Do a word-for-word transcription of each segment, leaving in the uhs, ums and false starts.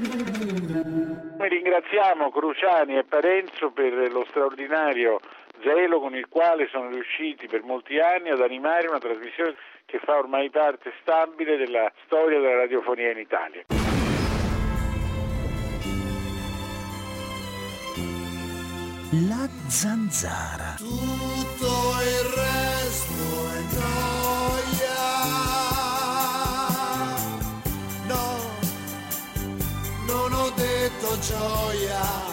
Noi ringraziamo Cruciani e Parenzo per lo straordinario zelo con il quale sono riusciti per molti anni ad animare una trasmissione che fa ormai parte stabile della storia della radiofonia in Italia. La zanzara. Tutto il resto è noia. No, non ho detto gioia.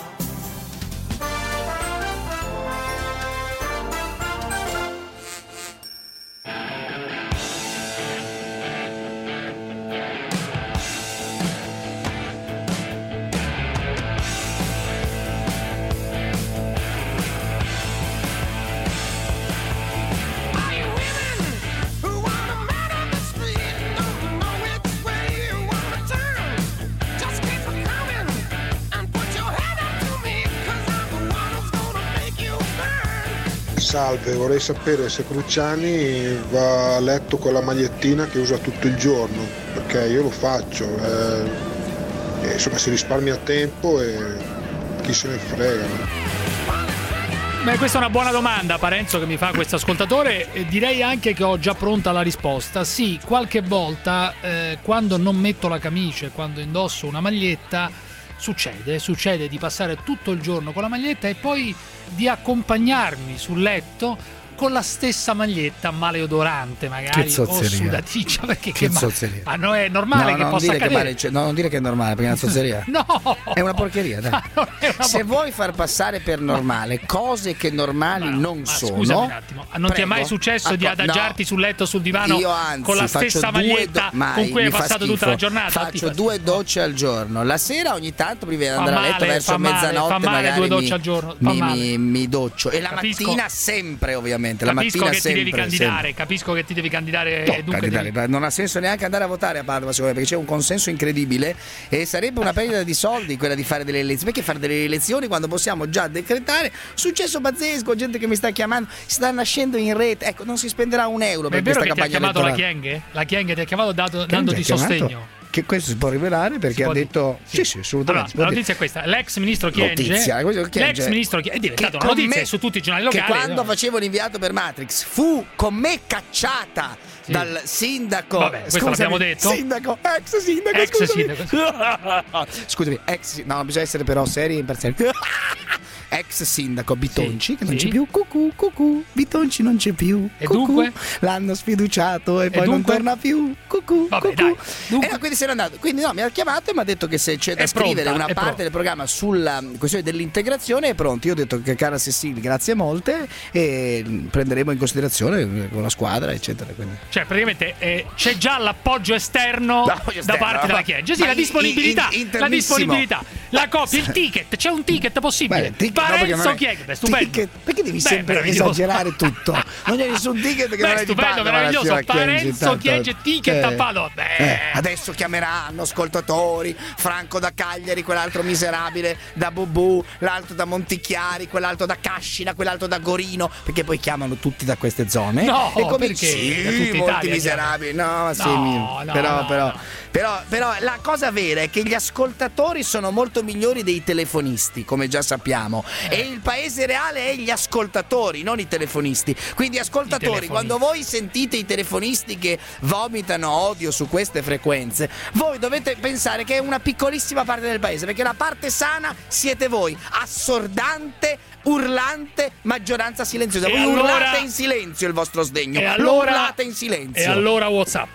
Salve, vorrei sapere se Cruciani va a letto con la magliettina che usa tutto il giorno, perché io lo faccio, eh, e insomma si risparmia tempo e chi se ne frega. Beh, questa è una buona domanda, Parenzo, che mi fa questo ascoltatore, e direi anche che ho già pronta la risposta. Sì, qualche volta eh, quando non metto la camicia e quando indosso una maglietta succede, succede di passare tutto il giorno con la maglietta e poi di accompagnarmi sul letto con la stessa maglietta maleodorante magari o sudaticcia, perché che, che zozzeria. Ma no, è normale no, che non possa dire accadere. Che male, cioè, no, non dire che è normale, perché è una zozzeria. No, è una porcheria, dai. È una Se vuoi far passare per normale cose che normali no, non ma sono. Scusami un attimo, non Prego? ti è mai successo ah, di adagiarti no. sul letto sul divano Io, anzi, con la stessa maglietta do- mai, con cui hai fa passato schifo. tutta la giornata? Faccio due docce al giorno. La sera ogni tanto prima di andare male, a letto verso fa mezzanotte male, fa male, magari due docce mi, al giorno, fa mi, male. mi, mi doccio e la Capisco. mattina sempre, ovviamente, la Capisco mattina che sempre, ti devi candidare, sempre. capisco che ti devi candidare, No, dunque candidare devi... non ha senso neanche andare a votare a Padova, secondo me, perché c'è un consenso incredibile e sarebbe una perdita di soldi quella di fare delle elezioni. Perché fare delle elezioni quando possiamo già decretare? Successo pazzesco, gente che mi sta chiamando, sta nascendo in rete. Ecco, non si spenderà un euro per questa campagna elettorale. Ma è vero che ti ha chiamato la Chienghe? La Chienghe ti ha chiamato dato, dandoti sostegno? Che questo si può rivelare perché ha detto sì, sì sì assolutamente. Allora, la notizia è questa: l'ex ministro Chienge, notizia, l'ex ministro Chienge è diventata una notizia me, su tutti i giornali locali. Che quando no? facevo l'inviato per Matrix fu con me cacciata sì. dal sindaco. Vabbè, questo scusami, l'abbiamo detto. Sindaco, ex sindaco, ex scusami. sindaco. Scusami, ex no, bisogna essere però seri e imparziali. Ex sindaco Bitonci, sì, che non sì. c'è più, cucù, cucù, Bitonci non c'è più, e cucù, dunque? l'hanno sfiduciato e, e poi dunque? non torna più, cucù, Vabbè, cucù. dai, dunque... E no, quindi se n'è andato, quindi no, mi ha chiamato e mi ha detto che se c'è da è scrivere pronta, una parte pronta. del programma sulla questione dell'integrazione è pronto. Io ho detto che cara Cecil, grazie molte e prenderemo in considerazione con la squadra, eccetera. Quindi. Cioè, praticamente eh, c'è già l'appoggio esterno, l'appoggio da esterno, parte della Chienge. Sì, la disponibilità, in, in, la disponibilità, la coppia, il ticket, c'è un ticket possibile. Beh, Parenzo no, Chienge. Beh, stupendo. Ticket, perché devi Beh, sempre esagerare tutto? Non c'è nessun ticket che Beh, non è di stupendo, meraviglioso. Parenzo Chienge, ticket a palo. Eh, adesso chiameranno ascoltatori, Franco da Cagliari, quell'altro miserabile da Bobù, l'altro da Montichiari, quell'altro da Cascina, quell'altro da Gorino, perché poi chiamano tutti da queste zone. No, e come perché? sì, Da tutta molti Italia, miserabili. No, sì, no, no, però, no, però, no. però, però la cosa vera è che gli ascoltatori sono molto migliori dei telefonisti, come già sappiamo, eh. e il paese reale è gli ascoltatori, non i telefonisti. Quindi ascoltatori, quando voi sentite i telefonisti che vomitano odio su queste frequenze, voi dovete pensare che è una piccolissima parte del paese, perché la parte sana siete voi, assordante, urlante, maggioranza silenziosa. Voi allora, urlate in silenzio il vostro sdegno, e allora, lo urlate in silenzio. E allora WhatsApp.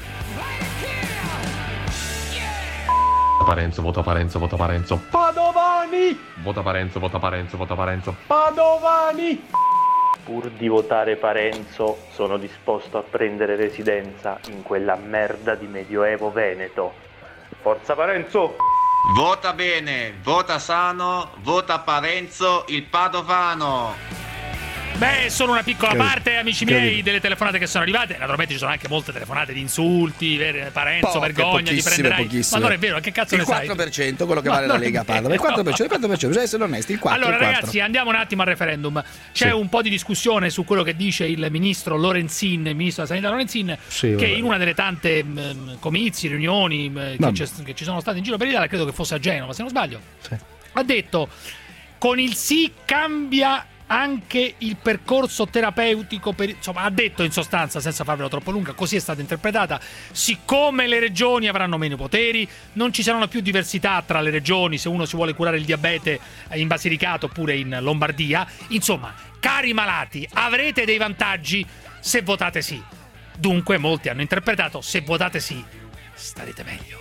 Parenzo, vota Parenzo, vota Parenzo. Padovani! Vota Parenzo, vota Parenzo, vota Parenzo. Padovani! Pur di votare Parenzo, sono disposto a prendere residenza in quella merda di Medioevo Veneto. Forza Parenzo! Vota bene, vota sano, vota Parenzo il padovano. Beh, è solo una piccola Capito. parte, amici Capito. miei, delle telefonate che sono arrivate. Naturalmente ci sono anche molte telefonate di insulti, vere- Parenzo, Poche, vergogna, ti pochissime, prenderai. pochissime. Ma non è vero, che cazzo Il ne sai? quattro per cento, quello che Ma vale la non è Lega a Padova. Il vero. quattro per cento, il quattro per cento, bisogna essere onesti. Il quattro Allora, il quattro. ragazzi, andiamo un attimo al referendum. C'è Sì. un po' di discussione su quello che dice il ministro Lorenzin, il ministro della Sanità Lorenzin, Sì, che vabbè. in una delle tante mh, comizi, riunioni mh, che, Vabbè. c'è- che ci sono state in giro per l'Italia, credo che fosse a Genova, se non sbaglio, Sì. ha detto: con il sì cambia anche il percorso terapeutico per... insomma, ha detto in sostanza, senza farvela troppo lunga, così è stata interpretata: siccome le regioni avranno meno poteri, non ci saranno più diversità tra le regioni se uno si vuole curare il diabete in Basilicata oppure in Lombardia. Insomma, cari malati, avrete dei vantaggi se votate sì. Dunque molti hanno interpretato: se votate sì starete meglio.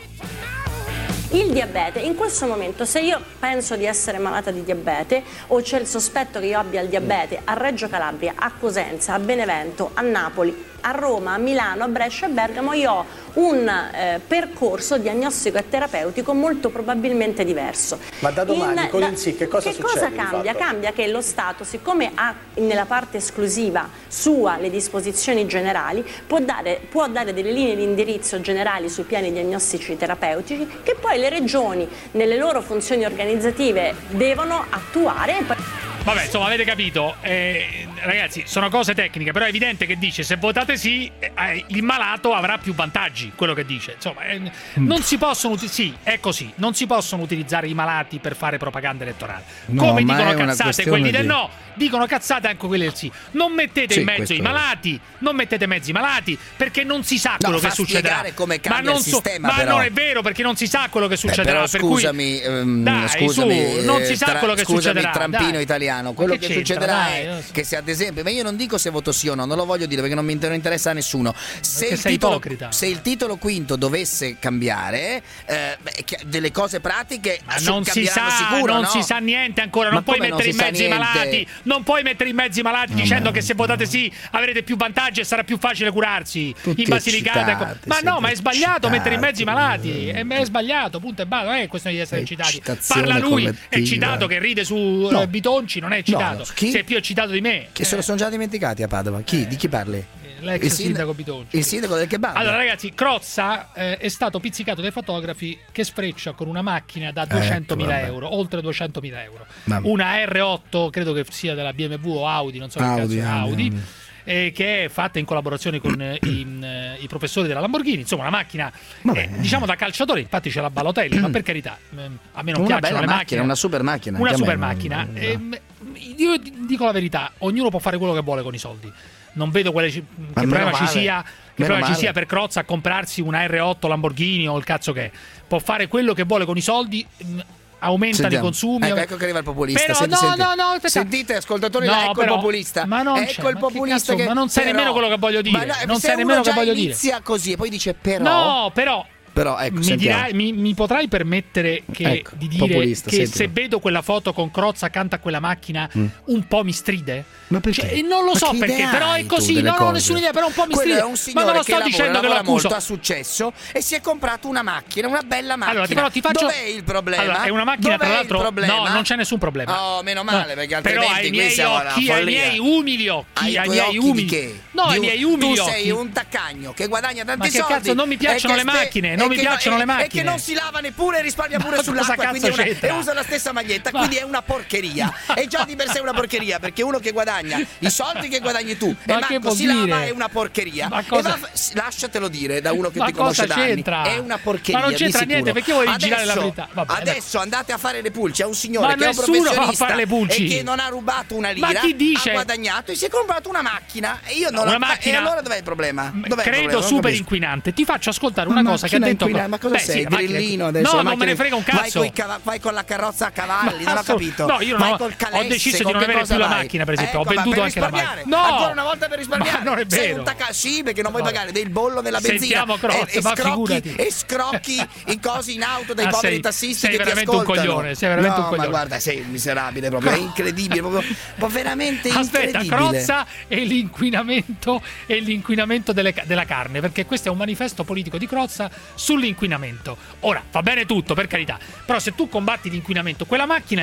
Il diabete, in questo momento, se io penso di essere malata di diabete o c'è il sospetto che io abbia il diabete a Reggio Calabria, a Cosenza, a Benevento, a Napoli, a Roma, a Milano, a Brescia e a Bergamo, io ho un eh, percorso diagnostico e terapeutico molto probabilmente diverso. Ma da domani, con da- il sì, che cosa succede, cosa di cambia? fatto? Cambia che lo Stato, siccome ha nella parte esclusiva sua le disposizioni generali, può dare, può dare delle linee di indirizzo generali sui piani diagnostici terapeutici che poi le regioni nelle loro funzioni organizzative devono attuare. Vabbè, insomma, avete capito. Eh, ragazzi, sono cose tecniche, però è evidente che dice: se votate sì, eh, il malato avrà più vantaggi. Quello che dice. Insomma, eh, non si possono uti- sì, è così. Non si possono utilizzare i malati per fare propaganda elettorale. No, Come ma dicono è una cazzate questione quelli del di- no, dicono cazzate anche quelli del sì. Non mettete Sì, in mezzo questo i è. malati, non mettete mezzi malati, perché non si sa No, quello fa che succederà. spiegare come ma cambia non il sistema, ma però. non è vero, perché non si sa quello che Beh, succederà. però per scusami, cui... ehm, Dai, scusami, su, non eh, si sa tra- quello che scusami, succederà. trampino dai. italiano. Ma Quello che che, c'entra, succederà dai, è non so. che se ad esempio, ma io non dico se voto sì o no, non lo voglio dire perché non mi non interessa a nessuno. Se Perché il, sei titolo, ipocrita. se il titolo quinto dovesse cambiare, eh, beh, che- delle cose pratiche Ma su- non si sa, cambieranno sicuro, non no? si sa niente ancora. Ma Non puoi come non mettere in si sa mezzo i niente? malati. Non puoi mettere in mezzo i malati dicendo che se votate sì avrete più vantaggi e sarà più facile curarsi Tutti in Basilicata. eccitati, Ma no, sempre ma è sbagliato eccitati. mettere in mezzo i malati. È, è sbagliato, punto e basta. Non è questione di essere eccitati. Eccitazione Parla lui, è collettiva. eccitato che ride su No. eh, Bitonci, non è eccitato. No, no, chi? Sei più eccitato di me. Che se lo sono già dimenticati a Padova. Chi? Di chi parli? L'ex Il sindaco- sindaco Bitonci. Il sindaco del kebab. Allora ragazzi, Crozza eh, è stato pizzicato dai fotografi che sfreccia con una macchina da duecentomila Ecco, vabbè. euro, oltre duecentomila euro. Vabbè. Una R otto, credo che sia della B M W o Audi, non so che Audi, cazzo è Audi, Audi, Audi. eh, che è fatta in collaborazione con eh, i, eh, i professori della Lamborghini. Insomma, una macchina Vabbè. eh, diciamo da calciatore, infatti c'è la Balotelli, ma per carità, eh, a me non Una piacciono bella le macchina, macchine. una super macchina. Una anche a me super non- macchina. non- Ehm, io dico la verità, ognuno può fare quello che vuole con i soldi. Non vedo quale ci- che meno problema ci male. sia, che Meno problema ci male. sia per Crozza a comprarsi una R otto Lamborghini o il cazzo che è. Può fare quello che vuole con i soldi, mh, aumentano Sentiamo. i consumi. Ecco, ecco che arriva il populista. Però senti, no, senti. no, no, aspetta. Sentite, ascoltatori, No, là, ecco però- il populista. ma non ecco c'è, il ma che populista cazzo, che, ma non sai però- nemmeno quello che voglio dire, Ma no, non se sai uno nemmeno che già voglio dire. inizia così e poi dice però. No, però Però ecco, mi, sentiamo. dirai, mi, mi potrai permettere che, Ecco, di dire populista, che sentilo. se vedo quella foto con Crozza accanto a quella macchina un po' mi stride? Ma perché? Cioè, non lo Ma so che perché, idea però è hai tu così, delle non ho cose? nessuna idea, però un po' mi Quello stride. è un Ma signore non lo che sto lavora, dicendo che lo lavora accuso. molto, ha successo e si è comprato una macchina, una bella macchina. Allora, però ti faccio... Dov'è il problema? Allora, è una macchina, Dov'è tra l'altro. il problema? No, non c'è nessun problema. Oh, meno male, perché Però altrimenti ai qui miei siamo alla occhi, ai follia. miei umili occhi, Ai ai tuoi miei occhi umili. di che? No, Di ai un- miei umili tu occhi. sei un taccagno che guadagna tanti Ma che soldi. cazzo, non mi piacciono e che le spe- macchine, e non mi che piacciono le e- macchine. E che non si lava neppure e risparmia pure Ma sull'acqua, cosa quindi è cazzo una- c'entra? e usa la stessa maglietta, Ma- quindi è una porcheria. E già di per sé è una porcheria, perché uno che guadagna i soldi che guadagni tu Ma e che Marco vuol si lava dire? è una porcheria. Ma E cosa- va- s- lasciatelo dire da uno che Ma ti conosce cosa da anni. c'entra? È una porcheria. Ma non c'entra di sicuro. niente, perché vuoi Adesso- girare la verità? Vabbè, adesso andate a fare le pulci. È un signore Ma che è un nessuno va a professionista fare le pulci. e che non ha rubato una lira, Ma chi dice? ha guadagnato e si è comprato una macchina. E io non Una ho- macchina- E allora dov'è il problema? Dov'è il Credo problema? Non super capisco. inquinante. Ti faccio ascoltare una Una cosa che ha macchina detto. inquinante, ma cosa Beh, sei? sì, la macchina- Grillino adesso? No, La non me macchina- ne frega un Vai, cazzo. coi cava- vai con la carrozza a cavalli, non ho assolut- capito. No, io non vai ho- col ho calesse, deciso di con non che avere cosa più la vai? macchina, per esempio. Ho Ecco, ma venduto per anche la risparmiare. macchina. No! Ancora una volta per risparmiare. Ma non è Sei vero. un tacca- sì, perché non vuoi Vabbè. pagare del bollo della benzina. Sentiamo Crozza, e, e ma scrocchi, figurati. e scrocchi in cose in auto dai Ah, poveri sei- tassisti sei che ti veramente un ascoltano. coglione, sei veramente no, un coglione. ma guarda, sei un miserabile proprio, è incredibile, proprio, proprio veramente Aspetta, incredibile. Crozza e l'inquinamento e l'inquinamento delle ca- della carne, perché questo è un manifesto politico di Crozza sull'inquinamento. Ora, va bene tutto, per carità, però se tu combatti l'inquinamento, quella macchina lì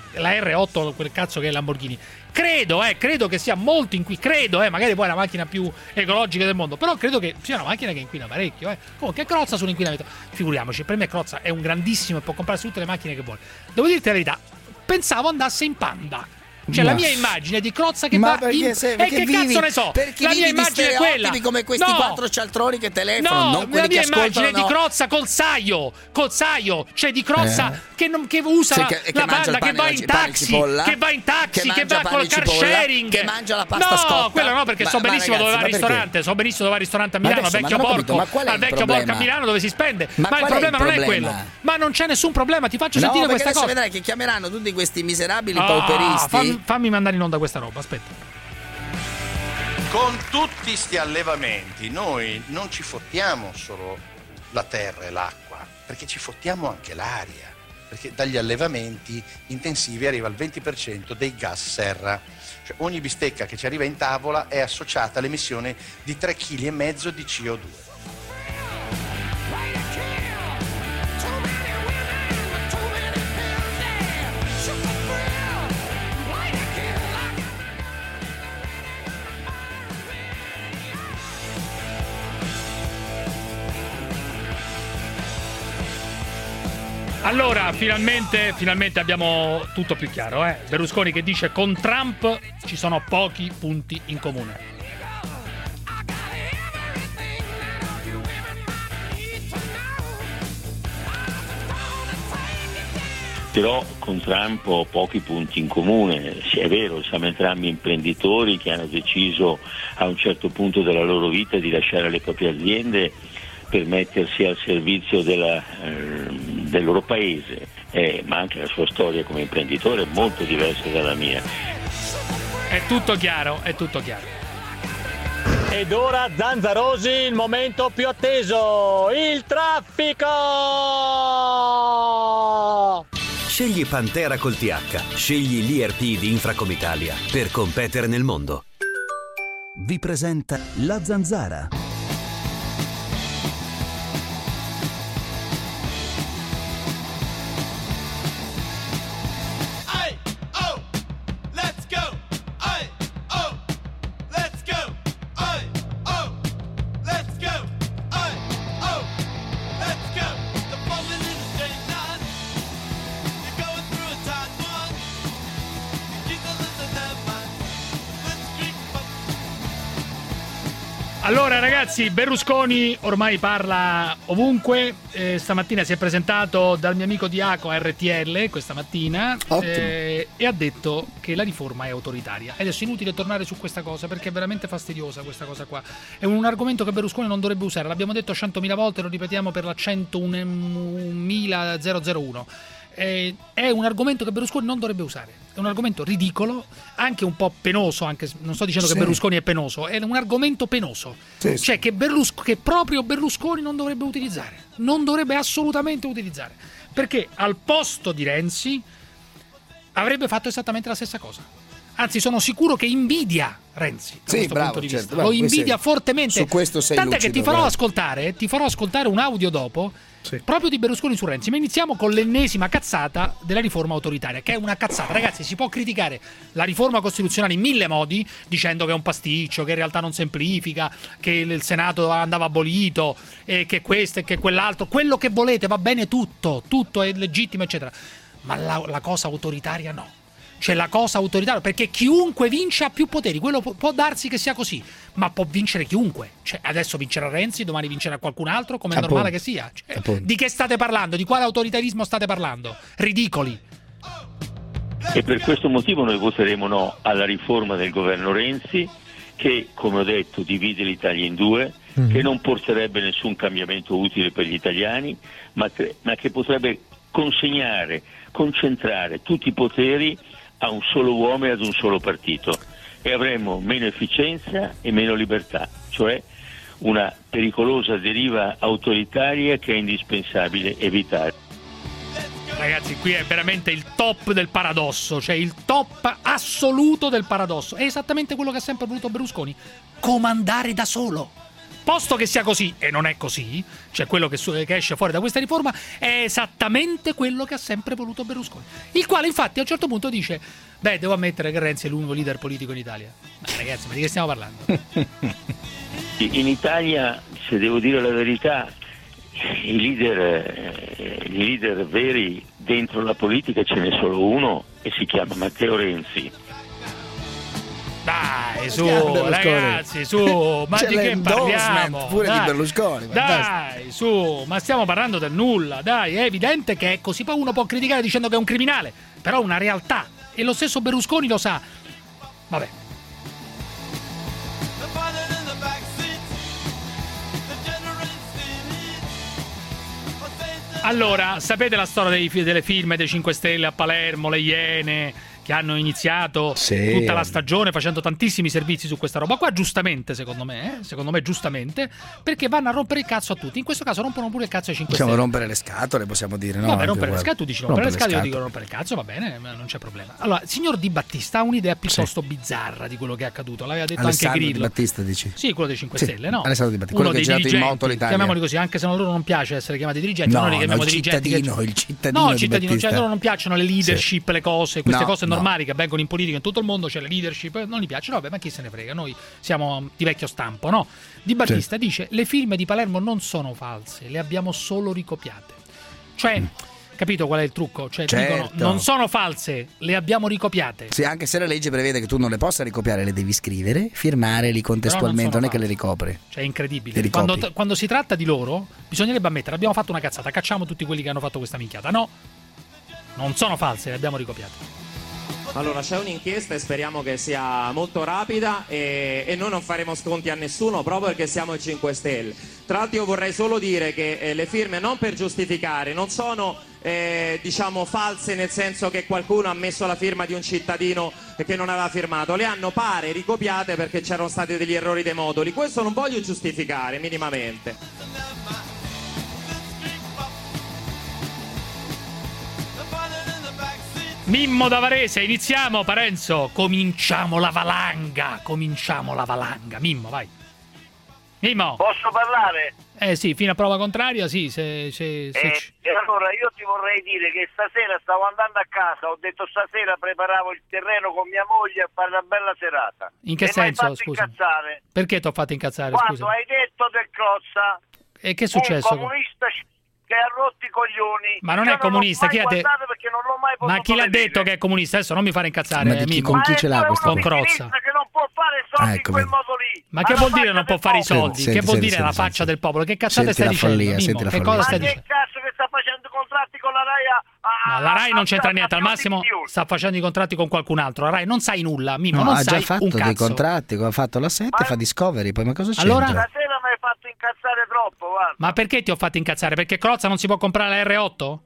la R otto, quel cazzo che è il Lamborghini. Credo, eh, credo che sia molto inquinante. Credo, eh, magari poi è la macchina più ecologica del mondo. Però credo che sia una macchina che inquina parecchio. Eh. Comunque, Crozza sull'inquinamento. Figuriamoci, per me Crozza è un grandissimo e può comprarsi tutte le macchine che vuole. Devo dirti la verità, pensavo andasse in Panda. Cioè Ma- la mia immagine di Crozza che Ma va perché in... se- E perché che vivi- cazzo ne so? perché La mia vivi di immagine è quella. stereotipi come questi No. quattro cialtroni che telefonano, No, non la quelli mia che immagine ascoltano. è di Crozza col saio, col saio, cioè di Crozza Eh. che, non, che usa Sì, la, che- che la mangia il banda, che pane va alla- in il pane e taxi, cipolla, che va in taxi, che che, mangia va pane col e car cipolla, sharing, che mangia la pasta no, scotta. quello no, perché Ma- so ma benissimo ragazzi, dove va al ma perché? ristorante, so benissimo dove va al ristorante a Ma Milano, adesso, ma vecchio non ho capito, porco, ma qual è al il vecchio porco a problema? Milano dove si spende, Ma ma, il qual è il problema non è problema? quello, ma non c'è nessun problema, ti faccio No, sentire perché questa adesso cosa. vedrai che chiameranno tutti questi miserabili Ah, pauperisti. fammi, fammi mandare in onda questa roba, aspetta. Con tutti sti allevamenti noi non ci fottiamo solo la terra e l'acqua, perché ci fottiamo anche l'aria, perché dagli allevamenti intensivi arriva il venti per cento dei gas serra. Cioè ogni bistecca che ci arriva in tavola è associata all'emissione di tre virgola cinque chili di C O due. Allora, finalmente, finalmente abbiamo tutto più chiaro, eh? Berlusconi che dice con Trump ci sono pochi punti in comune. Però con Trump ho pochi punti in comune. Sì, è vero, siamo entrambi imprenditori che hanno deciso a un certo punto della loro vita di lasciare le proprie aziende per mettersi al servizio della, eh, del loro paese, eh, ma anche la sua storia come imprenditore è molto diversa dalla mia. È tutto chiaro, è tutto chiaro. Ed ora, Zanzarosi, il momento più atteso, il traffico! Scegli Pantera col T H, scegli l'I R P di Infracomitalia per competere nel mondo. Vi presenta La Zanzara. Allora ragazzi, Berlusconi ormai parla ovunque, eh, stamattina si è presentato dal mio amico Diaco a R T L questa mattina eh, e ha detto che la riforma è autoritaria. Ed è inutile tornare su questa cosa perché è veramente fastidiosa questa cosa qua. È un argomento che Berlusconi non dovrebbe usare, l'abbiamo detto centomila volte, lo ripetiamo per la centounomiladuecentouno. Eh, è un argomento che Berlusconi non dovrebbe usare, è un argomento ridicolo, anche un po' penoso, anche non sto dicendo Sì. che Berlusconi è penoso, è un argomento penoso, Sì, sì. cioè che, Berlusco- che proprio Berlusconi non dovrebbe utilizzare, non dovrebbe assolutamente utilizzare, perché al posto di Renzi avrebbe fatto esattamente la stessa cosa. Anzi, sono sicuro che invidia Renzi da Sì, questo bravo, punto di certo, vista. bravo, Lo invidia questo- fortemente. su questo sei Tant'è lucido, che ti farò bravo. ascoltare, ti farò ascoltare un audio dopo proprio di Berlusconi su Renzi. Ma iniziamo con l'ennesima cazzata della riforma autoritaria, che è una cazzata. Ragazzi, si può criticare la riforma costituzionale in mille modi, dicendo che è un pasticcio, che in realtà non semplifica, che il Senato andava abolito, e che questo e che quell'altro, quello che volete, va bene tutto, tutto è legittimo, eccetera. Ma la, la cosa autoritaria no. Cioè la cosa autoritaria, perché chiunque vince ha più poteri, quello può, può darsi che sia così, ma può vincere chiunque. Cioè adesso vincerà Renzi, domani vincerà qualcun altro, come è Appunto. normale che sia. Cioè, di che state parlando? Di quale autoritarismo state parlando? Ridicoli. E per questo motivo noi voteremo no alla riforma del governo Renzi, che, come ho detto, divide l'Italia in due, mm. che non porterebbe nessun cambiamento utile per gli italiani, ma che, ma che potrebbe consegnare, concentrare tutti i poteri a un solo uomo e ad un solo partito, e avremo meno efficienza e meno libertà, cioè una pericolosa deriva autoritaria che è indispensabile evitare. Ragazzi, qui è veramente il top del paradosso, cioè il top assoluto del paradosso. È esattamente quello che ha sempre voluto Berlusconi: comandare da solo. posto che sia così, e non è così, cioè quello che, su- che esce fuori da questa riforma è esattamente quello che ha sempre voluto Berlusconi, il quale infatti a un certo punto dice: beh, devo ammettere che Renzi è l'unico leader politico in Italia. Ma ragazzi, ma di che stiamo parlando? In Italia, se devo dire la verità, i leader, i leader veri dentro la politica ce n'è solo uno e si chiama Matteo Renzi. Dai, su, ragazzi, su, ma c'è di che parliamo? Pure dai, di Berlusconi. Dai, su, ma stiamo parlando del nulla, dai, è evidente che è così. Poi uno può criticare dicendo che è un criminale, però è una realtà, e lo stesso Berlusconi lo sa. Vabbè. Allora, sapete la storia dei, delle firme dei cinque Stelle a Palermo, le Iene, che hanno iniziato sì. tutta la stagione facendo tantissimi servizi su questa roba qua, giustamente secondo me, eh? secondo me giustamente, perché vanno a rompere il cazzo a tutti. In questo caso rompono pure il cazzo ai cinque Possiamo Stelle. rompere le scatole, possiamo dire, no? Vabbè, Anche rompere le guarda. scatole, tu dici rompere, rompere le scatole, io dico scatole. rompere il cazzo, va bene, non c'è problema. Allora, il signor Di Battista ha un'idea piuttosto sì. bizzarra di quello che è accaduto, l'aveva detto Alessandro anche Grillo. Di Battista, dici? Sì, quello dei cinque sì. Stelle, no? Alessandro Di Battista, uno quello che dei ha girato in moto dirigenti, l'Italia. chiamiamoli così, anche se a loro non piace essere chiamati dirigenti, no, noi li chiamiamo no, il dirigenti. cittadino, che... il cittadino No, il Di cittadino, Battista. cioè loro non piacciono le leadership, sì. le cose, queste no, cose no. normali che avvengono in politica in tutto il mondo, cioè le leadership, non gli piacciono, vabbè, ma chi se ne frega, noi siamo di vecchio stampo, no? Di Battista sì. dice: le firme di Palermo non sono false, le abbiamo solo ricopiate. Cioè, mm. capito qual è il trucco? Cioè, certo. dicono, non sono false, le abbiamo ricopiate. Sì, anche se la legge prevede che tu non le possa ricopiare, le devi scrivere, firmare lì contestualmente, non, non è che le ricopre. Cioè, è incredibile. Quando, quando si tratta di loro, bisognerebbe ammettere: abbiamo fatto una cazzata, cacciamo tutti quelli che hanno fatto questa minchiata. No, non sono false, le abbiamo ricopiate. Allora, c'è un'inchiesta e speriamo che sia molto rapida e, e noi non faremo sconti a nessuno proprio perché siamo i cinque Stelle. Tra l'altro io vorrei solo dire che eh, le firme, non per giustificare, non sono eh, diciamo false nel senso che qualcuno ha messo la firma di un cittadino che non aveva firmato, le hanno pare ricopiate perché c'erano stati degli errori dei moduli. Questo non voglio giustificare minimamente. Mimmo da Varese, iniziamo Parenzo, cominciamo la valanga, cominciamo la valanga. Mimmo, vai. Mimmo. Posso parlare? Eh sì, fino a prova contraria, sì. Se, se, se eh, c- e allora io ti vorrei dire che stasera stavo andando a casa, ho detto stasera preparavo il terreno con mia moglie a fare una bella serata. In che e senso, scusa? Incazzare. Perché ti ho fatto incazzare, Quando scusa? hai detto del Crozza, e che è successo? un comunista che ha rotto i coglioni. Ma non io è comunista, chi ha detto? Perché non l'ho mai Ma chi l'ha vedere. detto che è comunista? Adesso non mi fare incazzare, Ma di chi, Mimmo. con chi ce l'ha questo? Con Crozza. Che non può fare soldi ah, ecco, in quel vedi. modo lì. Ma che vuol dire non può fare i soldi? Senti, che vuol senti, dire senti, la faccia senti. del popolo? Che cazzate Senti stai la dicendo? follia, Mimmo? senti la Che follia. cosa Ma stai che dicendo? cazzo che sta facendo contratti con la Rai a, a, No, la Rai non c'entra a- niente, al a- massimo a- sta facendo i contratti con qualcun altro. La Rai non sai nulla, Mimmo, No, non ha sai già fatto un dei cazzo. contratti, ha fatto la sette, fa Discovery, poi ma cosa c'entra? Allora? Stasera mi hai fatto incazzare troppo, guarda. Ma perché ti ho fatto incazzare? Perché Crozza non si può comprare la R otto?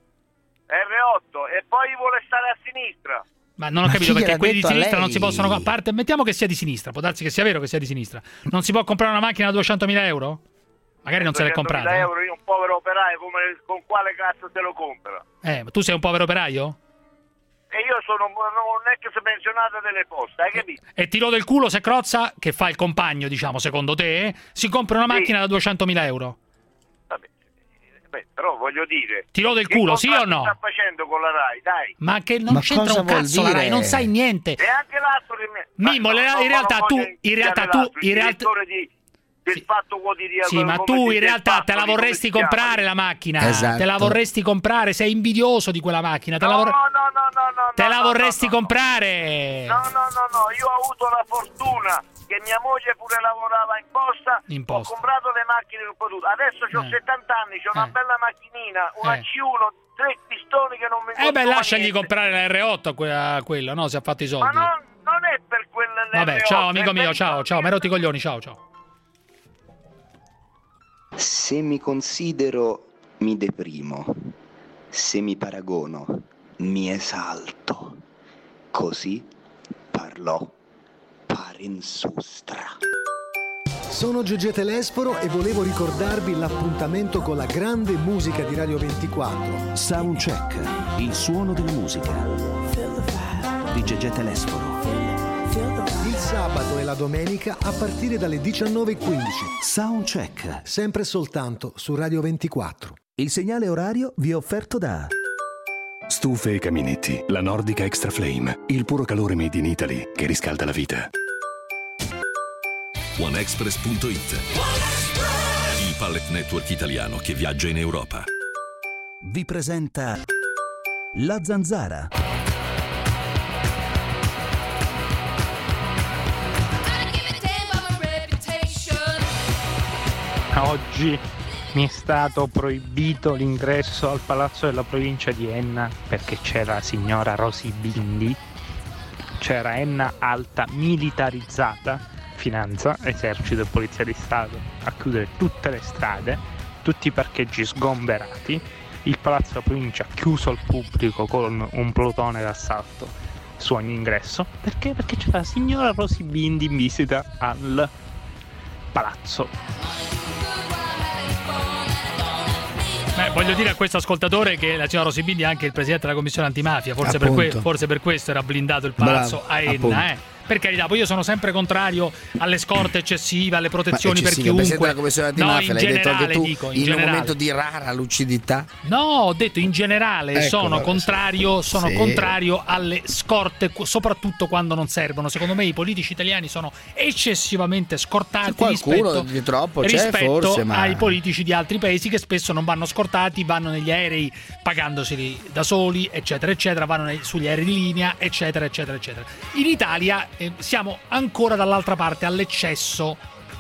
R otto e poi vuole stare a sinistra. Ma non ho Ma capito chi perché gliel'ha quelli di detto a sinistra lei? non si possono. A parte, mettiamo che sia di sinistra, può darsi che sia vero che sia di sinistra. Non si può comprare una macchina da duecentomila euro? Magari non se l'è comprata. duecentomila euro io un povero operaio, come, con quale cazzo te lo compra? Eh, ma tu sei un povero operaio? E io sono un ex pensionato delle poste, hai capito? E tiro del culo se Crozza, che fa il compagno, diciamo, secondo te, si compra una macchina Sì. da duecentomila euro. Vabbè, beh, però voglio dire... Tiro del che culo, sì o contratto no? sta facendo con la Rai, dai. Ma che non Ma c'entra cosa un vuol cazzo la dire? Rai, non sai niente. E anche l'altro che mi... Mimmo, Ah, le- no, no, in realtà non tu, voglio in realtà iniziare tu, l'altro, il in realtà... direttore di, del Fatto Quotidiano. Sì, ma come tu si in dice, realtà Fatto, te la di come vorresti si chiama? comprare la macchina. Esatto. Te la vorresti comprare, sei invidioso di quella macchina. Te la, No, vor- no, no, no, no, te no, la no, vorresti no, no. comprare. No, no, no, no, io ho avuto la fortuna che mia moglie pure lavorava in posta, In ho posta. comprato le macchine che ho potuto. Adesso ho Eh. settanta anni, c'ho una Eh. bella macchinina, una Eh. C uno, tre pistoni che non mi Eh beh, costano lasciagli niente. comprare la R otto a que- a quello, no? Se ha fatto i Ma soldi. non, non è per quella Vabbè, l'R otto, ciao è amico per mio, i ciao, soldi ciao, che- mi hai rotto i coglioni, ciao, ciao. Se mi considero, mi deprimo. Se mi paragono, mi esalto. Così parlò Parensustra. Sono Gegè Telesforo e volevo ricordarvi l'appuntamento con la grande musica di Radio ventiquattro. Soundcheck, il suono della musica di Gegè Telesforo. Il sabato e la domenica a partire dalle diciannove e quindici. Soundcheck. Sempre soltanto su Radio ventiquattro. Il segnale orario vi è offerto da Stufe e caminetti, la Nordica Extra Flame, il puro calore made in Italy che riscalda la vita. OneExpress punto it, il pallet network italiano che viaggia in Europa. Vi presenta La Zanzara. Oggi mi è stato proibito l'ingresso al palazzo della provincia di Enna perché c'era la signora Rosy Bindi, c'era Enna alta militarizzata, finanza, esercito e polizia di Stato a chiudere tutte le strade, tutti i parcheggi sgomberati, il palazzo della provincia chiuso al pubblico con un plotone d'assalto su ogni ingresso. Perché? Perché c'era la signora Rosy Bindi in visita al palazzo. Beh, voglio dire a questo ascoltatore che la signora Rosy Bindi è anche il presidente della commissione antimafia, forse per, que- forse per questo era blindato il palazzo. Bravo, a Enna, eh. Per carità, poi io sono sempre contrario alle scorte eccessive, alle protezioni per chiunque. Presidente della commissione antimafia, no, l'hai detto anche tu dico, in, in generale. un momento di rara lucidità. No, ho detto in generale, ecco, sono vabbè, contrario, sono sì. contrario alle scorte, soprattutto quando non servono. Secondo me i politici italiani sono eccessivamente scortati qualcuno rispetto, di troppo c'è, rispetto forse, ma... ai politici di altri paesi che spesso non vanno scortati, vanno negli aerei pagandoseli da soli, eccetera, eccetera, vanno nei, sugli aerei di linea, eccetera, eccetera, eccetera. In Italia eh, siamo ancora dall'altra parte all'eccesso.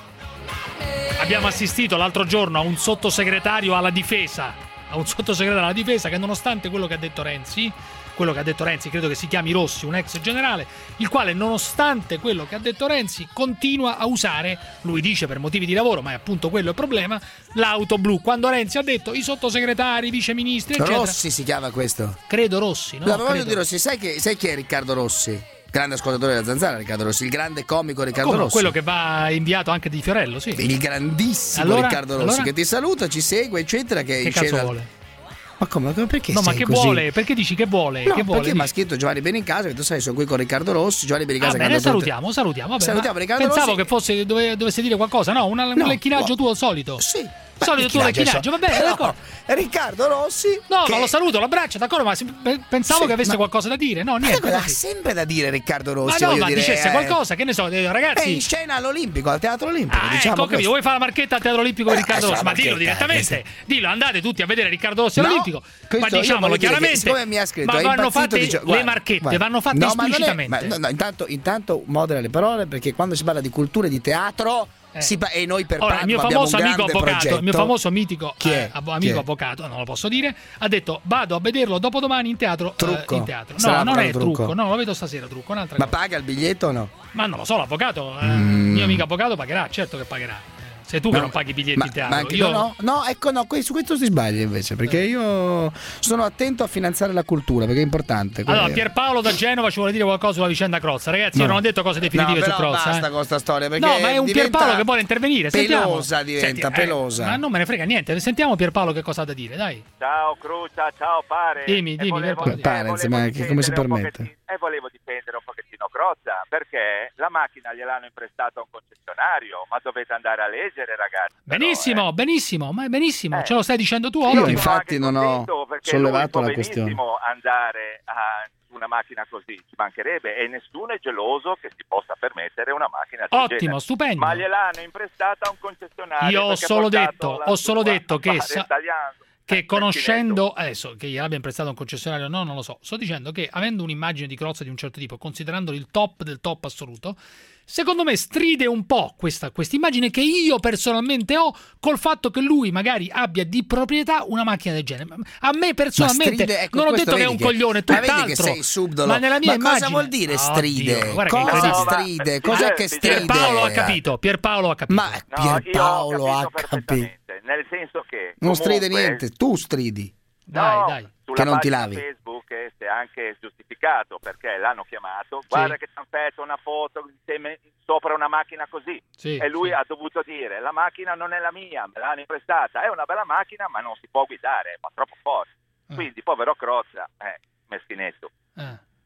Abbiamo assistito l'altro giorno a un sottosegretario alla difesa, a un sottosegretario alla difesa che nonostante quello che ha detto Renzi, quello che ha detto Renzi, credo che si chiami Rossi, un ex generale, il quale nonostante quello che ha detto Renzi continua a usare, lui dice per motivi di lavoro, ma è appunto quello il problema, l'auto blu. Quando Renzi ha detto i sottosegretari, i viceministri, eccetera. Rossi si chiama questo? Credo Rossi, no? La voglio Credo. di Rossi, sai, che, sai chi è Riccardo Rossi? Grande ascoltatore della Zanzara, Riccardo Rossi, il grande comico Riccardo Come, Rossi. quello che va inviato anche di Fiorello, sì. Il grandissimo allora, Riccardo Rossi, allora? che ti saluta, ci segue, eccetera. Che, Che in cazzo scena... vuole? Ma come? Perché no, ma sei che così? vuole? Perché dici che vuole? No, che vuole? perché mi ha scritto Giovanni Benincasa, che tu sai, sono qui con Riccardo Rossi. Giovanni Benincasa. Ah, bene, salutiamo, salutiamo. Vabbè, salutiamo Riccardo pensavo Rossi. che fosse dove, dovesse dire qualcosa, no? Una, un No, lecchinaggio no. tuo solito. Sì. Solito tuo lecchinaggio, va bene, eh, d'accordo. No. Riccardo Rossi. No, che... ma lo saluto, lo abbraccio, d'accordo, ma si- pensavo Sì, che avesse ma- qualcosa da dire. No, niente. Ma ha così. sempre da dire Riccardo Ma Rossi. no, voglio ma dire, dicesse eh, qualcosa, che ne so, eh, È ragazzi. in scena all'Olimpico, al Teatro Olimpico. Ah, diciamo ecco, capito, questo. vuoi fare la marchetta al Teatro Olimpico per Eh, Riccardo adesso Rossi? la Ma dillo marchetta, direttamente, dillo, andate tutti a vedere Riccardo Rossi No, all'Olimpico. questo Ma io diciamolo voglio dire che chiaramente. siccome mi ha scritto, ma è vanno impazzito, fatte dice, le guarda, marchette, guarda. vanno fatte No, ma non è- esplicitamente. ma no, no, intanto, intanto modera le parole, perché quando si parla di cultura e di teatro Eh. si pa- e noi per Ora, il Pragma mio abbiamo famoso un amico grande avvocato, progetto. il mio famoso mitico Chi è? eh, avo- Chi amico è? avvocato, non lo posso dire, ha detto vado a vederlo dopodomani in teatro. eh, Trucco. in teatro. Sarà No, non bravo è trucco. trucco, no, lo vedo stasera trucco, un'altra Ma cosa. paga il biglietto o no? Ma non lo so, l'avvocato, eh, Mm. il mio amico avvocato pagherà, certo che pagherà. Sei tu che No, non paghi i biglietti ma, in teatro. ma anche- Io no, no, no, ecco, no, que- su questo si sbaglia invece, perché io sono attento a finanziare la cultura, perché è importante. Allora, quello- Pierpaolo da Genova ci vuole dire qualcosa sulla vicenda Crozza. Ragazzi, No. io non ho detto cose definitive No, su però Crozza. basta eh. con questa storia, perché No, ma è un diventa Pierpaolo che vuole intervenire. Sentiamo. pelosa, diventa Senti, eh, pelosa. ma non me ne frega niente. Sentiamo Pierpaolo che cosa ha da dire, dai. Ciao Crucia, ciao Pare. Dimmi, E dimmi, volevo- Pierpaolo. eh, Parenzi, volevo ma che- come si difendere un permette? pochettino- E volevo difendere un pochettino Crozza, perché la macchina gliel'hanno imprestata a un concessionario, ma dovete andare a leggere, ragazzi. Benissimo, benissimo, ma è benissimo. Eh. Ce lo stai dicendo tu Io oggi. infatti non ho Contento, perché sollevato lui la può questione. benissimo andare a una macchina così, ci mancherebbe, e nessuno è geloso che si possa permettere una macchina del Ottimo, genere. stupendo. Ma gliel'hanno imprestata a un concessionario. Io ho perché ha solo portato detto, la ho solo sua detto che affare sa- italiano. che conoscendo adesso che gliel'abbia imprestato un concessionario no, non lo so. Sto dicendo che avendo un'immagine di Crozza di un certo tipo, considerandolo il top del top assoluto, secondo me stride un po' questa immagine che io personalmente ho col fatto che lui magari abbia di proprietà una macchina del genere. A me personalmente Ma stride, ecco, non ho questo detto che è vedi un coglione, ma vedi che tutt'altro. sei subdolo. Ma nella mia Ma cosa immagine vuol dire stride? Oddio, guarda che Cosa incredibile. stride? Cos'è che stride? Pierpaolo ha capito, Pierpaolo ha capito. Ma No, Pierpaolo io ho ha capito capito. perfettamente, nel senso che Non comunque, stride niente, tu stridi. Dai, no, dai. sulla Che non ti pagina lavi. Facebook eh, si è anche giustificato, perché l'hanno chiamato, guarda che ti hanno fatto una foto insieme sopra una macchina così, Sì, e lui sì. ha dovuto dire la macchina non è la mia, me l'hanno imprestata, è una bella macchina ma non si può guidare, ma troppo forte. Eh. Quindi povero Crozza, eh, meschinetto. Eh.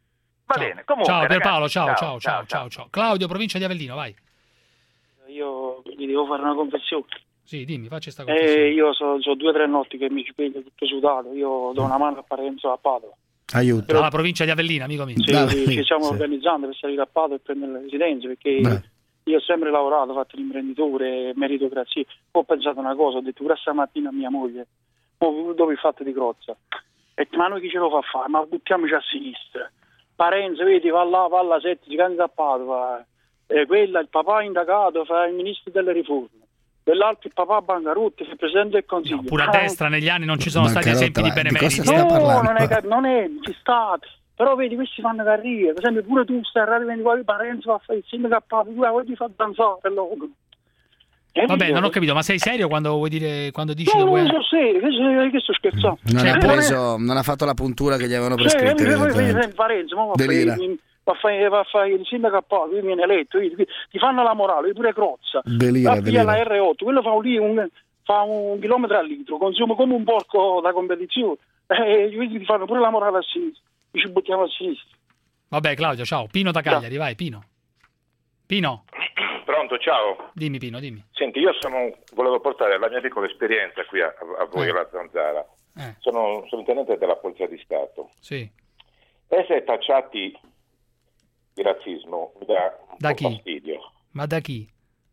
Va ciao. bene, comunque. Ciao ragazzi, Pierpaolo, ciao, ciao, ciao, ciao, ciao, ciao. Claudio, provincia di Avellino, vai. Io gli devo fare una confessione. Sì, dimmi, faccia sta confessione. Eh, io so, so due o tre notti che mi ci piglio tutto sudato. Io do una mano a Parenzo a Padova. Aiuto. Dalla provincia di Avellino, amico mio. Sì, Dai, sì, ci stiamo sì. organizzando per salire a Padova e prendere la residenza, perché Beh. io ho sempre lavorato, ho fatto l'imprenditore, meritocrazia. Ho pensato una cosa, ho detto pure stamattina a mia moglie, "Oh, dove il fatto di Crozza? E ma noi chi ce lo fa fare? Ma buttiamoci a sinistra. Parenzo, vedi, va là, va alla sette, si candida a Padova. E quella, il papà indagato, fa il ministro delle riforme. Quell'altro il papà bancarotta, il presidente del Consiglio. Pure a Ah, destra negli anni non ci sono stati Bancarotta, esempi di ma di benemeriti. cosa stai No, parlando? non è, non è, ci sta. Però vedi, questi fanno carriera. Per esempio pure tu stai a Radio ventiquattro, Parenzo va a fare il sindaco a Padova, tu vuoi ti fa danzare per loro. Vabbè, non ho capito, ma sei serio quando vuoi dire, quando dici No, che vuoi... non so serio, che, che, che sto scherzando. Non, Cioè, ha non è- preso, non ha fatto la puntura che gli avevano Cioè, prescritto. vedi, vedi, evidentemente. vedi, Parenzo, mo va a Delira. fare- va a fare va a fare il sindaco a Padova, viene eletto, vedi, ti fanno la morale, pure Crozza. Delira, Va via delira. la R otto, quello fa un, lì un, fa un chilometro al litro, consuma come un porco da competizione. E quindi ti fanno pure la morale a sinistra. Ci buttiamo a sinistra. Vabbè, Claudio, ciao. Pino da Cagliari, vai, Pino. Pino, Pronto, ciao. dimmi Pino, dimmi. Senti, io sono, volevo portare la mia piccola esperienza qui a, a voi, Eh. alla Zanzara. Eh. Sono, sono tenente della Polizia di Stato. Sì. Essere tacciati di razzismo mi dà un Da po' chi? fastidio. Ma da chi?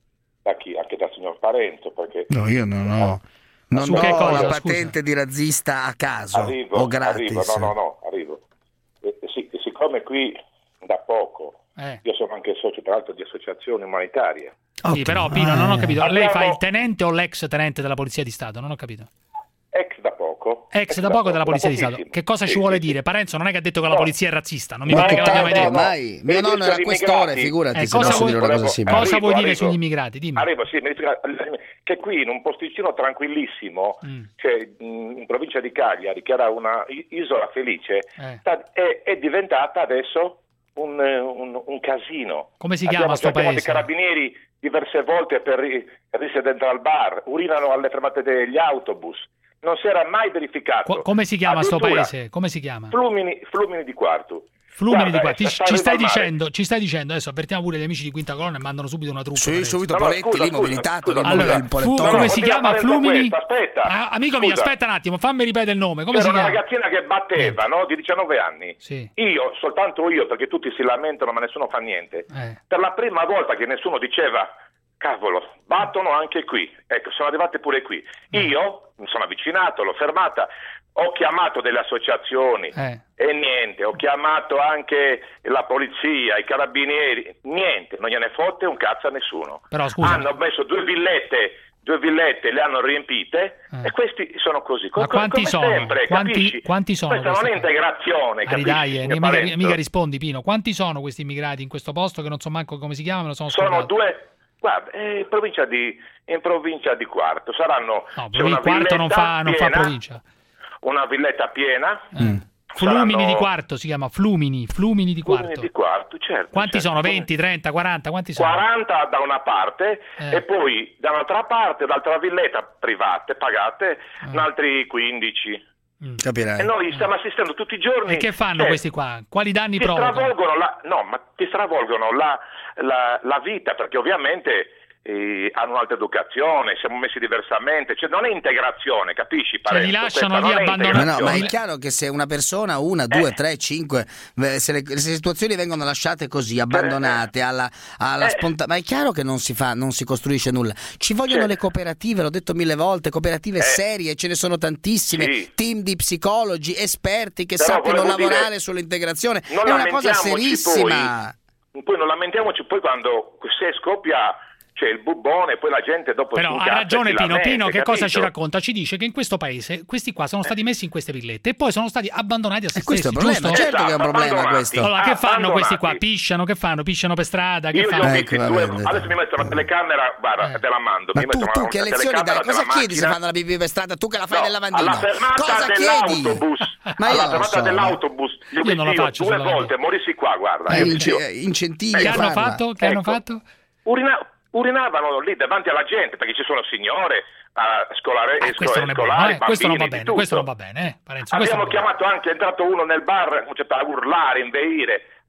Da chi? Anche dal signor Parenzo, perché... No, io non ho, non Su ho che cosa, la scusa? patente di razzista a caso Arrivo, o gratis. arrivo, no, no, no, arrivo. E, e sì, e siccome qui da poco, Eh. io sono anche socio tra l'altro di associazioni umanitarie. Sì, però Pino, non ho capito. Lei Abbiamo- fa il tenente o l'ex tenente della Polizia di Stato? Non ho capito. Ex da poco. Ex da poco della Polizia di Stato. pochissimo. Che cosa Sì, ci vuole sì, dire? Parenzo non è che ha detto che la No. polizia è razzista, non mi No, pare che no, l'abbia mai no, detto. no. Mai. Mio Il nonno era degli questore, immigrati. figurati Eh, se cosa posso vuoi- dire una cosa simile. Cosa vuoi dire arrivo. sugli immigrati? Dimmi. Arrivo, sì, mi dispiace, che qui in un posticino tranquillissimo, Mm. cioè in in provincia di Cagliari, che era una i- isola felice, Eh. sta- è, è diventata adesso un, eh, un- un casino. Come si Abbiamo chiama sto chiamato paese? i carabinieri diverse volte per ri- risiedere dentro al bar, urinano alle fermate degli autobus. Non si era mai verificato. Co- come si chiama sto Addirittura paese? Come si chiama? Flumini, Flumini di Quarto. Flumini Guarda, di qua. eh, Ti- sta ci in stai riva al mare. dicendo, ci stai dicendo, adesso avvertiamo pure gli amici di Quinta Colonna e mandano subito una truppa. Sì, Parenzo. subito No, no, Poletti scusa, lì scusa, mobilitato, scusa, lì Allora, il fu- polettone. come si Continua chiama a fare Flumini? questa, aspetta. Ah, amico mio, Scusa. aspetta un attimo, fammi ripetere il nome. Come C'era si una chiama? ragazzina che batteva, no? Di diciannove anni. Sì. Io, soltanto io, perché tutti si lamentano ma nessuno fa niente. Eh. Per la prima volta che nessuno diceva, cavolo, battono anche qui. Ecco, sono arrivate pure qui. Io mi sono avvicinato, l'ho fermata, ho chiamato delle associazioni Eh. e niente, ho chiamato anche la polizia, i carabinieri, niente, non gliene fotte un cazzo a nessuno. Però scusa. Hanno messo due villette, due villette, le hanno riempite Eh. e questi sono così. Ma Co- quanti come sono? sempre, Quanti- capisci? quanti sono Questa non questi è qua? integrazione, Ah, capisci? dai, eh, signor mica, Parenzo? mica rispondi Pino. Quanti sono questi immigrati in questo posto che non so manco come si chiamano? Sono Sono scordato. due, guarda, è in provincia di, in provincia di Quarto, saranno No, c'è il una quarto non villetta fa, non fa piena, provincia. una villetta piena, Flumini saranno- di Quarto si chiama Flumini, Flumini di Flumini Quarto. di Quarto, certo. Quanti certo. sono? venti, trenta, quaranta? Quanti sono? quaranta da una parte Eh. e poi da un'altra parte, l'altra villetta private, pagate, Ah. un altri quindici. Capirai. E noi stiamo assistendo tutti i giorni. E che fanno cioè, questi qua? Quali danni ti provocano? stravolgono la, no, ma ti stravolgono la, la, la vita, perché ovviamente eh, hanno un'altra educazione, siamo messi diversamente, cioè non è integrazione, capisci? Cioè, li Parenzo? lasciano Questa lì non è abbandonati. Ma no, ma è integrazione. chiaro che se una persona, una, due, tre, cinque, eh, se le, le situazioni vengono lasciate così, abbandonate alla, alla Eh. sponta- ma è chiaro che non si fa, non si costruisce nulla. Ci vogliono Certo. le cooperative, l'ho detto mille volte, cooperative Eh. serie, ce ne sono tantissime, Sì. team di psicologi, esperti che Però sappiano volevo lavorare dire, sull'integrazione. non È una cosa lamentiamoci serissima. Poi, poi non lamentiamoci poi quando se scoppia c'è il bubbone, poi la gente dopo Però si ha incazza e ragione si Pino. lamenta, Pino che cosa ci capito? racconta? Ci dice che in questo paese questi qua sono stati messi in queste villette e poi sono stati abbandonati a se E questo è stessi, un problema, giusto? certo che è un problema abbandonati. questo. Allora, che fanno questi qua? Abbandonati. Pisciano? Che fanno? Pisciano per strada? Che Io li fanno? ho Ecco, visti va due, bene. adesso mi mettono la telecamera, guarda, te la mando. Ma mi tu, mettono tu una- che una lezioni dai? telecamera Cosa della chiedi se macchina. fanno la pipì per strada? Tu che la fai No, nel lavandino? alla fermata Cosa chiedi? dell'autobus, Ma io alla non fermata so, dell'autobus, li ho Io non la visti faccio due sulla volte, morissi qua, guarda. Eh, io- ince- io- incentivi Che a hanno farla. fatto? Che hanno Ecco. fatto? Urina- urinavano lì davanti alla gente perché ci sono signore, uh, scolare, Eh, questo non è scolari, buono, eh. questo non va bambini, bene, di questo non tutto. va bene, eh. Parenzo, questo Abbiamo non va bene. chiamato anche, è entrato uno nel bar, cominciato a urlare, inveire,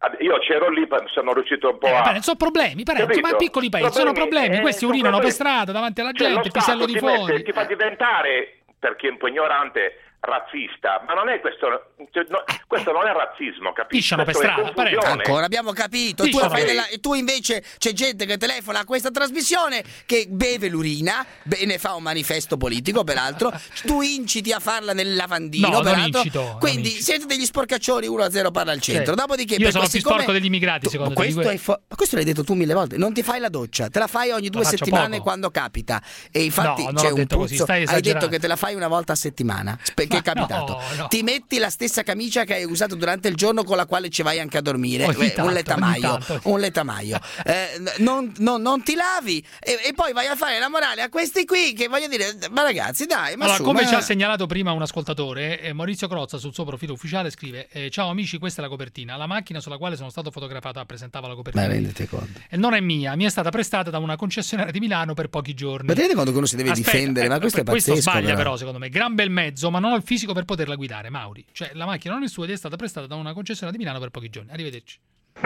Io c'ero lì, sono riuscito un po' eh, a... beh, sono problemi, Parenzo, Capito? ma in piccoli paesi sono problemi, eh, questi sono urinano problemi. per strada davanti alla Cioè, gente, lo pisello Stato di ti fuori. mette- ti fa diventare, perché è un po' ignorante, razzista, ma non è questo, cioè, no, questo non è razzismo, capisci? Pisciano per Questo è strada, confusione. Ancora abbiamo capito. Tu, Pisciano. fai della- tu invece c'è gente che telefona a questa trasmissione che beve l'urina, be- ne fa un manifesto politico, peraltro. Tu inciti a farla nel lavandino, No, non peraltro. incito, non Quindi incito. siete degli sporcaccioni, uno a zero parla al centro. Sì. Dopodiché, Io per sono più siccome- sporco degli immigrati, tu- secondo te, questo di que- è fo- ma questo l'hai detto tu mille volte. Non ti fai la doccia, te la fai ogni due faccio settimane poco. quando capita. E infatti No, non c'è ho un detto così, puzzo. stai Hai esagerando. detto che te la fai una volta a settimana. Perché è Ma capitato. no, no. Ti metti la stessa camicia che hai usato durante il giorno con la quale ci vai anche a dormire. Ogni Eh, tanto, un ogni letamaio, tanto. un letamaio. Eh, non, non- non ti lavi e, e poi vai a fare la morale a questi qui che voglio dire, ma ragazzi dai, ma Allora, su, come ma- ci ha segnalato prima un ascoltatore, eh, Maurizio Crozza sul suo profilo ufficiale scrive: eh, ciao amici, questa è la copertina. La macchina sulla quale sono stato fotografato rappresentava la copertina. Ma rendete conto. E non è mia, mi è stata prestata da una concessionaria di Milano per pochi giorni. Ma rendete conto che uno si deve Aspetta, difendere? Ma ecco, questo è questo pazzesco. sbaglia però. però, secondo me. Gran bel mezzo, ma non ho il fisico per poterla guidare, Mauri. Cioè, la macchina non è sua ed è stata prestata da una concessionaria di Milano per pochi giorni. Arrivederci.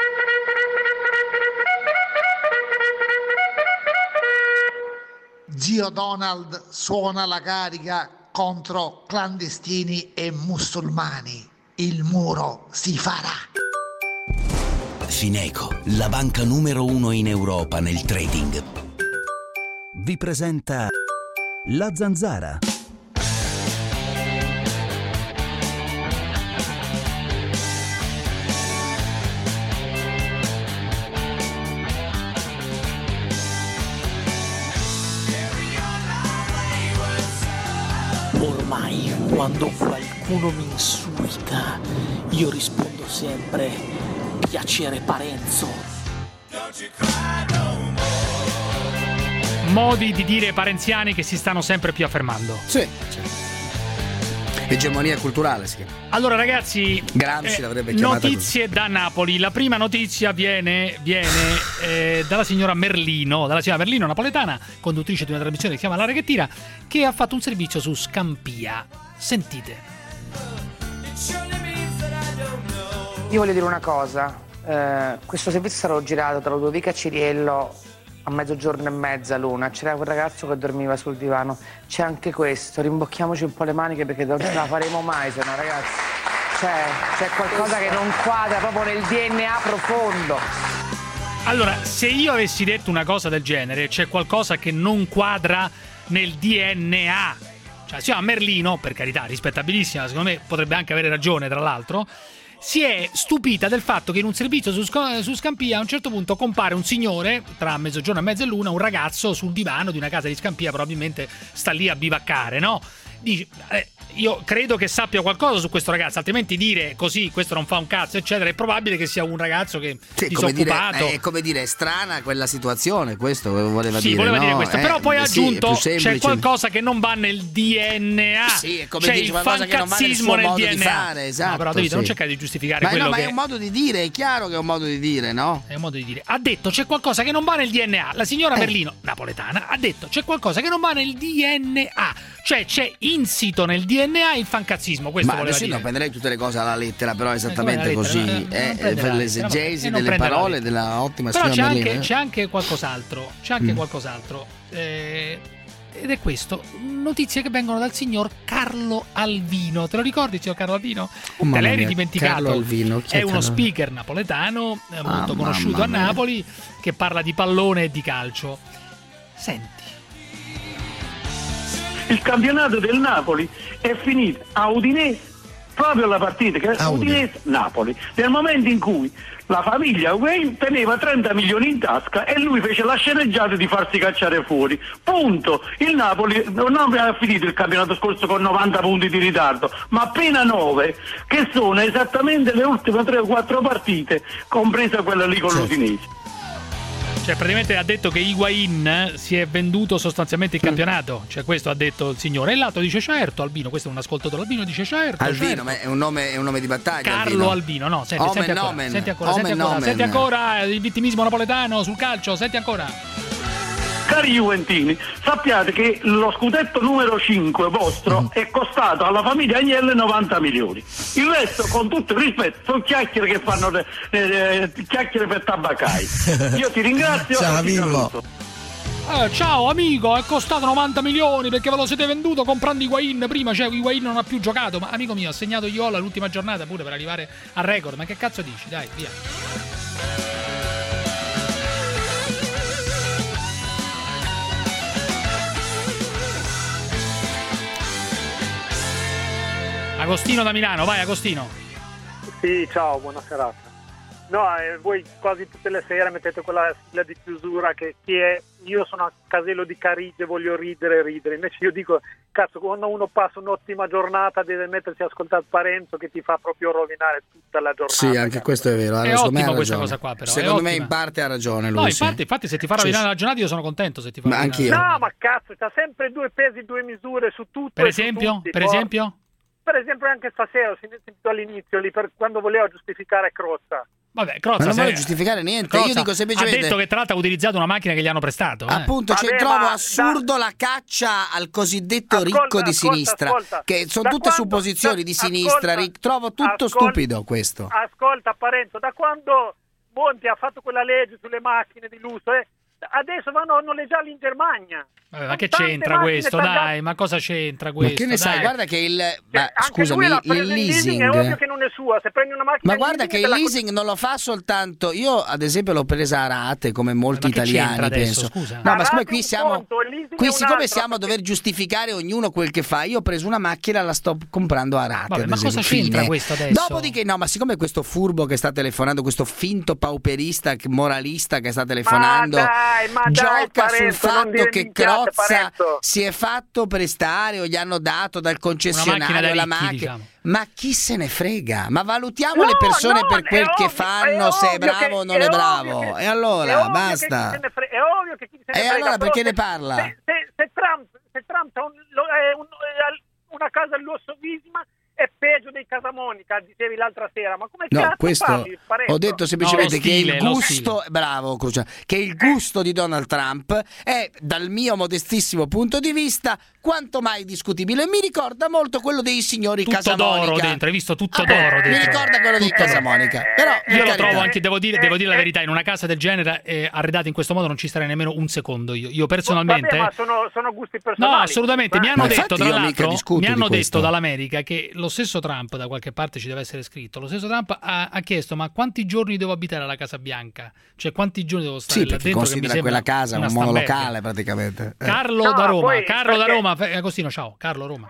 Zio Donald suona la carica contro clandestini e musulmani. Il muro si farà. Fineco, la banca numero uno in Europa nel trading, vi presenta La Zanzara. Ormai quando qualcuno mi insulta, io rispondo sempre piacere Parenzo. Modi di dire parenziani che si stanno sempre più affermando. Sì. Egemonia culturale si chiama. Allora ragazzi, Gramsci l'avrebbe chiamata notizie da Napoli. La prima notizia viene, viene eh, dalla signora Merlino, dalla signora Merlino napoletana, conduttrice di una trasmissione che si chiama La Raghettina, che ha fatto un servizio su Scampia. Sentite. Io voglio dire una cosa, eh, questo servizio sarà girato tra Ludovica e Ciriello a mezzogiorno e mezza l'una, c'era quel ragazzo che dormiva sul divano, c'è anche questo, rimbocchiamoci un po' le maniche perché non ce la faremo mai, se no ragazzi, cioè, c'è qualcosa che non quadra proprio nel D N A profondo. Allora, se io avessi detto una cosa del genere, c'è qualcosa che non quadra nel D N A. Cioè, si chiama Merlino, per carità, rispettabilissima, secondo me potrebbe anche avere ragione, tra l'altro. Si è stupita del fatto che in un servizio su, Sc- su Scampia a un certo punto compare un signore, tra mezzogiorno e mezza e l'una, un ragazzo sul divano di una casa di Scampia, probabilmente sta lì a bivaccare, no? Dice, eh, io credo che sappia qualcosa su questo ragazzo, altrimenti dire così, questo non fa un cazzo, eccetera, è probabile che sia un ragazzo che Sì, come dire, disoccupato. è come dire, è strana quella situazione, questo voleva Sì, dire. voleva no? dire questo, Eh, però poi ha sì, è più aggiunto semplice. c'è qualcosa che non va nel D N A. Sì, è come c'è dire, il qualcosa che non va nel fancazzismo suo nel modo D N A. di fare, esatto. No, però Davide, non sì. cercare di giustificare Ma, quello no, ma che è un modo di dire, è chiaro che è un modo di dire, no? È un modo di dire. Ha detto c'è qualcosa che non va nel D N A. La signora Eh. Merlino, napoletana, ha detto c'è qualcosa che non va nel D N A. Cioè c'è insito nel D N A il fancazzismo. Questo Ma voleva adesso io dire. non prenderei tutte le cose alla lettera, però è esattamente Eh, come alla così. lettera, non- non eh, prendere per la l'esegesi lettera, non delle prendere la parole lettera. della ottima Però c'è signora anche, Merlino. c'è anche qualcos'altro. C'è anche Mm. qualcos'altro. Eh, ed è questo. Notizie che vengono dal signor Carlo Alvino. Te lo ricordi, signor Carlo Alvino? Oh, mamma Te l'hai mia, dimenticato? Carlo Alvino, chi È è uno Carlo? speaker napoletano, eh, molto Ah, conosciuto a mamma mia. Napoli, che parla di pallone e di calcio. Senti. Il campionato del Napoli è finito a Udinese, proprio la partita che è Ah, Udinese-Napoli, nel momento in cui la famiglia Wayne teneva trenta milioni in tasca e lui fece la sceneggiata di farsi cacciare fuori. Punto. Il Napoli non aveva finito il campionato scorso con novanta punti di ritardo, ma appena nove, che sono esattamente le ultime tre o quattro partite, compresa quella lì con l'Udinese. Cioè, praticamente ha detto che Higuain si è venduto sostanzialmente il campionato. Cioè, questo ha detto il signore. E l'altro dice certo, Albino. Questo è un ascoltatore. Albino dice certo. Albino, certo. ma è un nome, è un nome di battaglia. Carlo Albino, no, senti, Omen, senti ancora, omen. senti ancora, Omen, senti ancora, omen. senti ancora il vittimismo napoletano sul calcio, senti ancora. Cari Juventini, sappiate che lo scudetto numero cinque vostro mm. è costato alla famiglia Agnelli novanta milioni. Il resto, con tutto il rispetto, sono chiacchiere che fanno eh, eh, chiacchiere per tabaccai. Io ti ringrazio. Ciao, e ti saluto. Eh, ciao amico, è costato novanta milioni perché ve lo siete venduto comprando Higuain prima, cioè Higuain non ha più giocato, ma amico mio ha segnato Iola l'ultima giornata pure per arrivare al record, ma che cazzo dici? Dai, via. Agostino da Milano, vai Agostino. Sì, ciao, buona serata. No, eh, voi quasi tutte le sere mettete quella sigla di chiusura che chi è, io sono a Casello di Carige, voglio ridere ridere, invece io dico, cazzo, quando uno passa un'ottima giornata deve mettersi a ascoltare Parenzo che ti fa proprio rovinare tutta la giornata. Sì, anche questo è vero. È ottimo questa cosa qua, però. Secondo me in parte ha ragione lui. No, sì. infatti, infatti se ti fa rovinare sì, la giornata io sono contento se ti fa ma rovinare. anch'io. No, ma cazzo, c'ha sempre due pesi, due misure su tutto. Per e esempio? su tutti, per porca. esempio? Per esempio anche stasera ho sentito all'inizio lì per quando voleva giustificare Crozza. Vabbè, Crozza, ma non se... vuole giustificare niente. Crozza Io dico semplicemente ha detto che tra l'altro ha utilizzato una macchina che gli hanno prestato. Eh. Appunto, Vabbè, cioè, trovo ma assurdo da... la caccia al cosiddetto ascolta, ricco di ascolta, sinistra, ascolta. che sono Da tutte quando... supposizioni da... di sinistra. ascolta, Trovo tutto ascolta, stupido questo. Ascolta Parenzo, da quando Monti ha fatto quella legge sulle macchine di lusso, eh, adesso vanno a noleggiarli in Germania. Vabbè, ma che c'entra questo? tagliate... Dai, ma cosa c'entra questo? Ma che ne dai. sai? Guarda che il ma, Anche scusami, lui l'ha il preso in leasing, è ovvio che non è sua. Se prendi una macchina ma guarda che il leasing non lo fa soltanto. Io ad esempio l'ho presa a rate come molti ma che italiani, c'entra adesso, penso. scusa? No, ma A siccome rate qui un siamo conto, il leasing qui è siccome un'altra, siamo a perché- dover giustificare ognuno quel che fa, io ho preso una macchina e la sto comprando a rate. Vabbè, ad ma esempio. cosa c'entra Fine. questo adesso? Dopodiché no, ma siccome questo furbo che sta telefonando, questo finto pauperista moralista che sta telefonando, Ma dai, ma dai, gioca sul Parenzo, non fatto dire che minchiate, Crozza Parenzo. si è fatto prestare o gli hanno dato dal Una macchina concessionario da la ricchi, macchina. diciamo. Ma chi se ne frega? Ma valutiamo No, le persone no, per quel è che ovvio, fanno, è se è ovvio bravo che- o non è è ovvio bravo. che- E è allora, ovvio basta. Che chi se ne fre- è ovvio che chi se ne E frega, allora però perché se- ne parla? Se, se- se Trump, se Trump ha un- lo- è un- è una casa lussuosissima è peggio dei Casamonica, dicevi l'altra sera, ma come No, cazzo questo parli, Parenzo? ho detto semplicemente No, lo che stile, il lo gusto, bravo Crucia, che il gusto di Donald Trump è, dal mio modestissimo punto di vista, quanto mai discutibile. Mi ricorda molto quello dei signori Tutto Casamonica. d'oro dentro, hai visto tutto Ah, d'oro mi dentro. ricorda quello dei Tutto d'oro. Casamonica. Però per Io lo carità. trovo anche, devo dire, devo dire la verità, in una casa del genere eh, arredata in questo modo non ci starei nemmeno un secondo io. Io personalmente. Vabbè, ma sono, sono gusti No, personali. assolutamente. Eh. Mi hanno Ma detto, infatti tra io mica l'altro, discuto mi di hanno questo. detto dall'America che lo stesso Trump, da qualche parte ci deve essere scritto, lo stesso Trump ha, ha chiesto: ma quanti giorni devo abitare alla Casa Bianca? Cioè, quanti giorni devo stare Sì, là perché dentro? Che mi considera sembra quella casa una un stamberga. monolocale praticamente. Eh. Carlo No, da Roma, poi Carlo da perché- Roma, Fe- Agostino, ciao, Carlo Roma.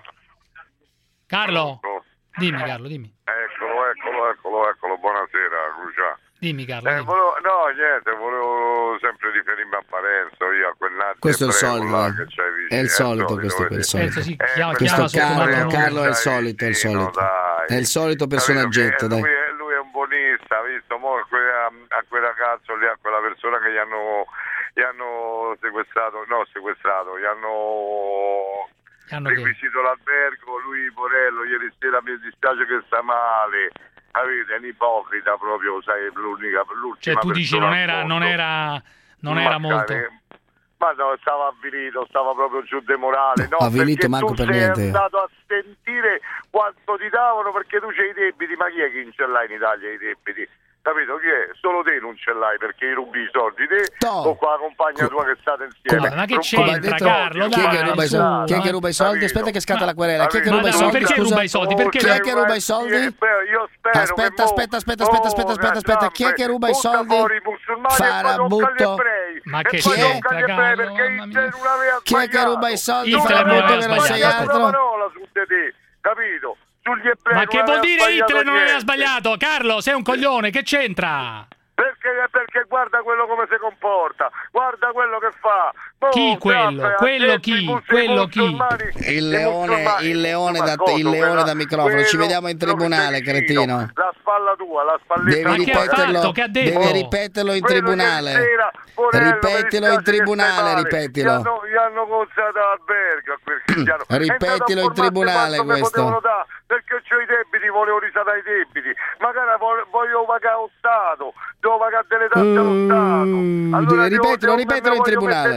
Carlo, dimmi Carlo, dimmi. Eccolo, eccolo, eccolo, eccolo, buonasera, Lucia. Dimmi Carlo. Eh, dimmi. volevo, no, niente, volevo sempre riferirmi a Parenzo, io a quel Natti Questo è il Prego solito, là eh. che c'hai vicino, È il solito, questo è vedi? il solito. Penso sì, Eh, chiama, questo chiama Questo sotto Carlo, un altro nome. Carlo è il Dai, solito, è il vicino, solito. dai. È il solito Capito personaggetto, che dai. Lui è, lui è un buonista, visto? Mo a, que- a, a quel ragazzo lì, a quella persona che gli hanno, gli hanno sequestrato, no sequestrato, gli hanno Gli hanno che- requisito l'albergo, lui Porello, ieri sera mi dispiace che sta male. Capite, è un ipocrita proprio, sai, l'unica, l'ultima Cioè, tu dici persona non al era, mondo. non era, non Ma era molto. cane- Ma no, stava avvilito, stava proprio giù de morale. No, avvilito perché manco tu per sei niente. andato a sentire quanto ti davano perché tu c'hai i debiti, ma chi è che non ce l'ha in Italia i debiti? Capito chi è? Solo te non ce l'hai perché rubi i soldi te No. o con la compagna tua che state insieme. Come? Ma che Rubate c'entra, i soldi, Carlo? Chi è che Dai, ruba i su, soldi? Chi è che eh. ruba i soldi? Capito? Aspetta che scatta la querela. Chi è che Ma ruba i no, soldi? perché Scusa. ruba i soldi? Perché- Chi è che ruba i soldi? Io spero, io spero Aspetta, che mo- aspetta, aspetta, aspetta, aspetta, aspetta, mo, aspetta. Chi è che ruba i butta soldi? fuori i musulmani e poi tocca agli Farabutto. ebrei. Ma E che poi c'entra, tocca agli ebrei Carlo, perché mamma mia. Hitler non aveva Chi è che sbagliato. ruba i soldi? Hitler non Farabutto aveva che non sei sbagliato. Una altro? parola su di te, capito? Sugli ebrei Ma non che vuol aveva dire sbagliato Hitler non aveva niente. sbagliato? Carlo, sei un coglione, che c'entra? Perché, perché guarda quello come si comporta, guarda quello che fa. Mo, Chi quello? cazzo, Quello ha detto chi? i mus- i Quello chi? musulmani- Il i leone, musulmani- il leone, da, ma il cosa, leone quella- da microfono. Ci quello- vediamo in quello che tribunale, sei vicino, cretino. La spalla tua, la spalletta Devi Ma che ha ripeterlo, fatto? Che ha detto? devi ripeterlo in Quello tribunale. ieri sera, Porello, Ripetilo mi in dispiace che tribunale, stai male. ripetilo. Gli hanno, gli hanno consigliato l'albergo a quel cristiano. È Ripetilo andato a in informarsi tribunale quanto mi questo. potevano dare, perché c'ho i debiti, volevo risanare i debiti. Magari vo- voglio pagare lo Stato, devo pagare delle tasse allo Stato. Mm, Allora ripetilo, devo- ripetilo in voglio tribunale. mettere dentro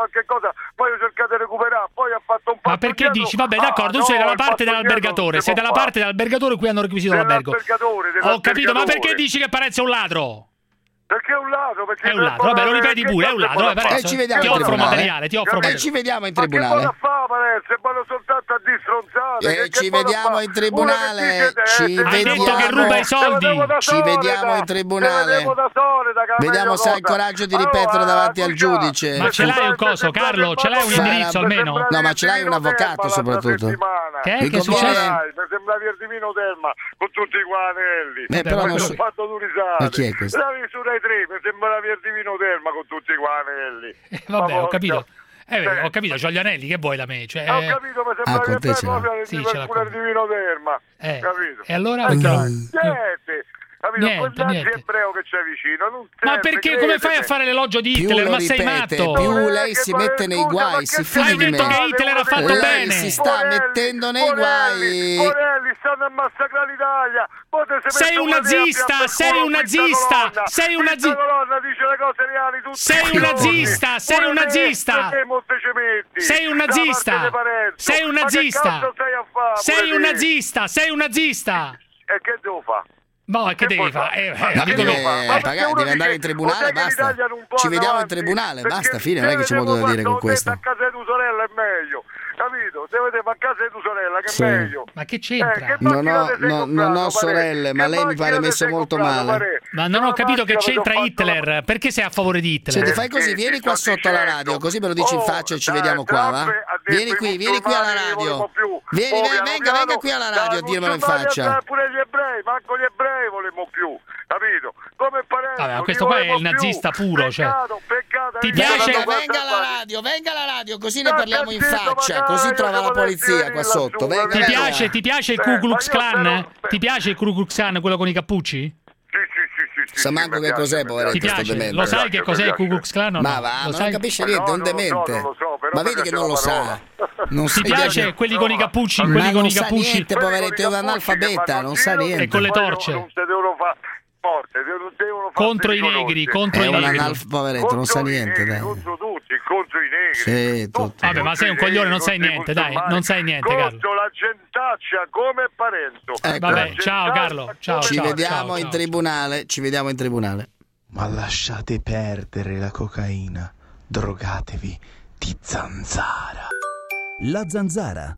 qualche cosa, poi ho cercato di recuperare, poi ha fatto un po'. Ma perché dici? Vabbè, d'accordo, tu sei dalla parte dell'albergatore, sei dalla parte dell'albergatore qui hanno requisito l'albergo. Ho capito, ma perché dici che Parenzo è un ladro? Perché è un ladro, perché è un ladro, vabbè, lo ripeti pure, è un ladro, vabbè, eh, ci vediamo ti in offro tribunale. materiale, ti offro E materiale. ci vediamo in Ma che tribunale. cosa fa Parenzo? E vanno soltanto a distronzate. E che, ci che vediamo in tribunale. Ci Hai vediamo. detto che ruba i soldi. Ci vediamo in tribunale. Vediamo se hai il coraggio di ripetere davanti al giudice. Ma ce l'hai un coso, Carlo? Ce l'hai un indirizzo almeno? No, ma ce l'hai un avvocato soprattutto. Che è? Mi Che conviene- succede? Mi sembra Vierdimino Telma con tutti i guanelli. Eh, però Ma non mi so- ho fatto due risate. Ma chi è questo? La misura ai tre, mi sembra Vierdimino Telma con tutti i guanelli. Eh, vabbè, Ma ho capito. Eh, beh, Sì. ho capito, c'ho gli anelli, che vuoi da me? Cioè, Ho eh, capito, mi Ah, sembra con che te fai ce l'ha. proprio Sì, di ce l'ha qualcuno con me. divino Telma. Eh. Capito? E allora? Eh, Perché- Niente. Capito? Niente, Quel niente. ebreo che c'è vicino. Non Ma serve, perché come fai a credetemi. fare l'elogio di Più Hitler? lo Ma sei ripete, matto? più lei si mette nei guai, si fidi Hai di detto me. che Hitler ha fatto Lei bene. si sta mettendo nei guai. Borelli stanno a massacrare l'Italia. Potete Sei mettere un una nazista, riempia per sei culo un questa nazista, colonna. sei un Questa nazi- colonna dice le cose reali tutti Sei i un giorni. nazista, sei Pure un te, nazista. perché molte ci metti? Sei un Da nazista. parte di Parenzo. Sei un Ma che nazista. cazzo stai a fare, Sei pure un te? nazista, sei un nazista. E che devo fare? No, che devi vuoi fare? fare? Eh, Ma eh, Ma che dico deve, devo fare? Ma perché pagare, uno deve andare in dice, tribunale, "Sai che basta. l'Italia non può Ci vediamo in avanti, tribunale, perché basta, fine, non è che c'è se molto da devo dire con fare questo. a casa di tua sorella è meglio, capito? Se vedete a casa di tua sorella che Sì. è meglio. Ma che c'entra? Eh, che Non macchina ho, te sei no- comprato, non ho Pare? sorelle, ma Che lei mi macchina pare te messo sei molto comprato, male. Pare? Ma non ho capito che macchina c'entra ti ho fatto Hitler. Perché sei a favore di Hitler? Senti, fai così, Perché vieni ti qua sto sotto alla dicendo. radio, così me lo dici in Oh, faccia e ci dai, vediamo qua, va? Trump ha detto Vieni i qui, vieni qui alla musulmani non radio. volevamo più. Vieni, Oh, ve- piano venga, piano, venga qui alla radio a dai, dirmelo in musulmani faccia. e pure gli ebrei, manco gli ebrei volevamo più, capito? Come Parenzo, Vabbè, ma chi questo qua è il volevamo più. nazista puro, cioè. Peccato, peccato, Ti hai piace- visto Venga, quando venga alla guarda- radio, venga alla radio, così ne Sta parliamo in zitto, faccia, magari, così trova la che polizia volessi qua venire sotto. lassù, Venga, Ti venga. piace, ti piace il Eh, Ku Klux ma io Klan? spero- Ti piace il Ku Klux Klan, quello con i cappucci? Sì, sì, sì, sì, Sa sì, manco mi che piace, cos'è, mi poveretto, Ti piace. sto piace? demente. Lo sai che cos'è il Ku Klux Klan o no? Ma va, Lo ma non sai? capisce No, niente, è un non lo so, demente. non lo so, però Ma mi vedi che piace non la lo sa. parola. Non Ti sa piace niente. quelli con i cappucci, Ma quelli con non i sa cappucci niente, poveretto, è un analfabeta, non sa niente. E con le torce. Non si devono fare forte, devono- devono farsi Contro i riconoscere. negri, contro È i un negri. analf- poveretto, non sa Contro i niente, negri, dai. Contro tutti, contro i negri. Sì, tutto. Vabbè, ma sei un coglione, non sai Contro i niente, dai, musulmani, non sai niente, Carlo. Contro la gentaccia come Parenzo. Ecco. Vabbè, ciao Carlo, ciao, Ci ciao, vediamo ciao, in ciao. tribunale, ci vediamo in tribunale. Ma lasciate perdere la cocaina, drogatevi di zanzara. La zanzara.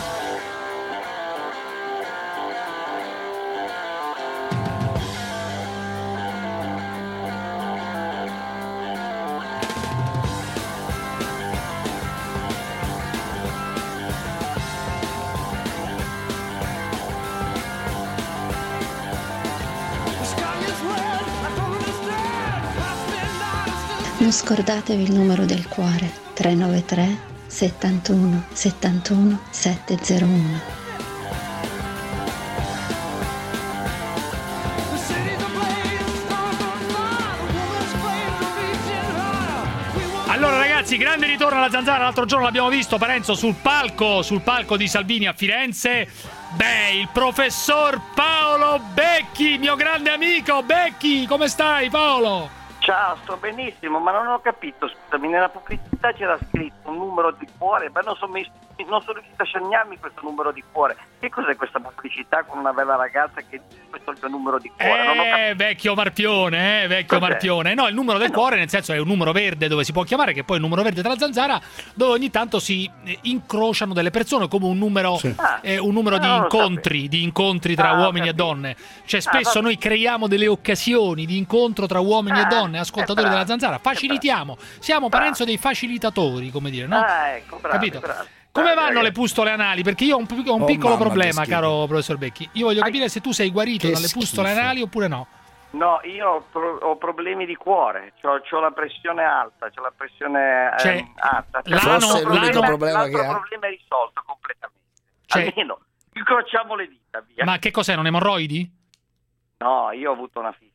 Non scordatevi il numero del cuore tre nove tre settantuno settantuno settecentouno. Allora ragazzi, grande ritorno alla zanzara. L'altro giorno l'abbiamo visto, Parenzo, sul palco, sul palco di Salvini a Firenze. Beh, il professor Paolo Becchi, mio grande amico. Becchi, come stai, Paolo? Ciao, sto benissimo, ma non ho capito, scusami, nella pubblicità c'era scritto un numero di cuore, ma non sono, non sono riuscito a segnarmi questo numero di cuore. Che cos'è questa pubblicità con una bella ragazza che dice questo è il mio numero di cuore? Non ho capito. Eh, vecchio Marpione, eh, vecchio Cos'è? Marpione. No, il numero del cuore, nel senso è un numero verde dove si può chiamare, che poi è il numero verde della zanzara, dove ogni tanto si eh, incrociano delle persone come un numero, Sì. eh, un numero Ah, di non lo incontri, di incontri tra Ah, ho uomini e capito. donne. Cioè, Ah, spesso va- noi creiamo delle occasioni di incontro tra uomini e Ah, donne, è ascoltatori bravo, della zanzara. Facilitiamo. Siamo Parenzo dei facilitatori, come dire, no? Ah, ecco, bravi, Capito? bravi. Come Bravi, vanno ragazzi. le pustole anali? Perché io ho un, pi- ho un Oh, piccolo mamma, problema, che schifo. caro professor Becchi. Io voglio capire se tu sei guarito Che dalle pustole schifo. anali oppure no. No, io ho, pro- ho problemi di cuore, ho la pressione alta, c'ho la pressione Cioè, ehm, alta. l'ano- Forse è l'unico l'ano- problema l'altro che ha. problema è risolto completamente. Cioè- Almeno incrociamo le dita, via. Ma che cos'è? Non emorroidi? No, io ho avuto una fistola.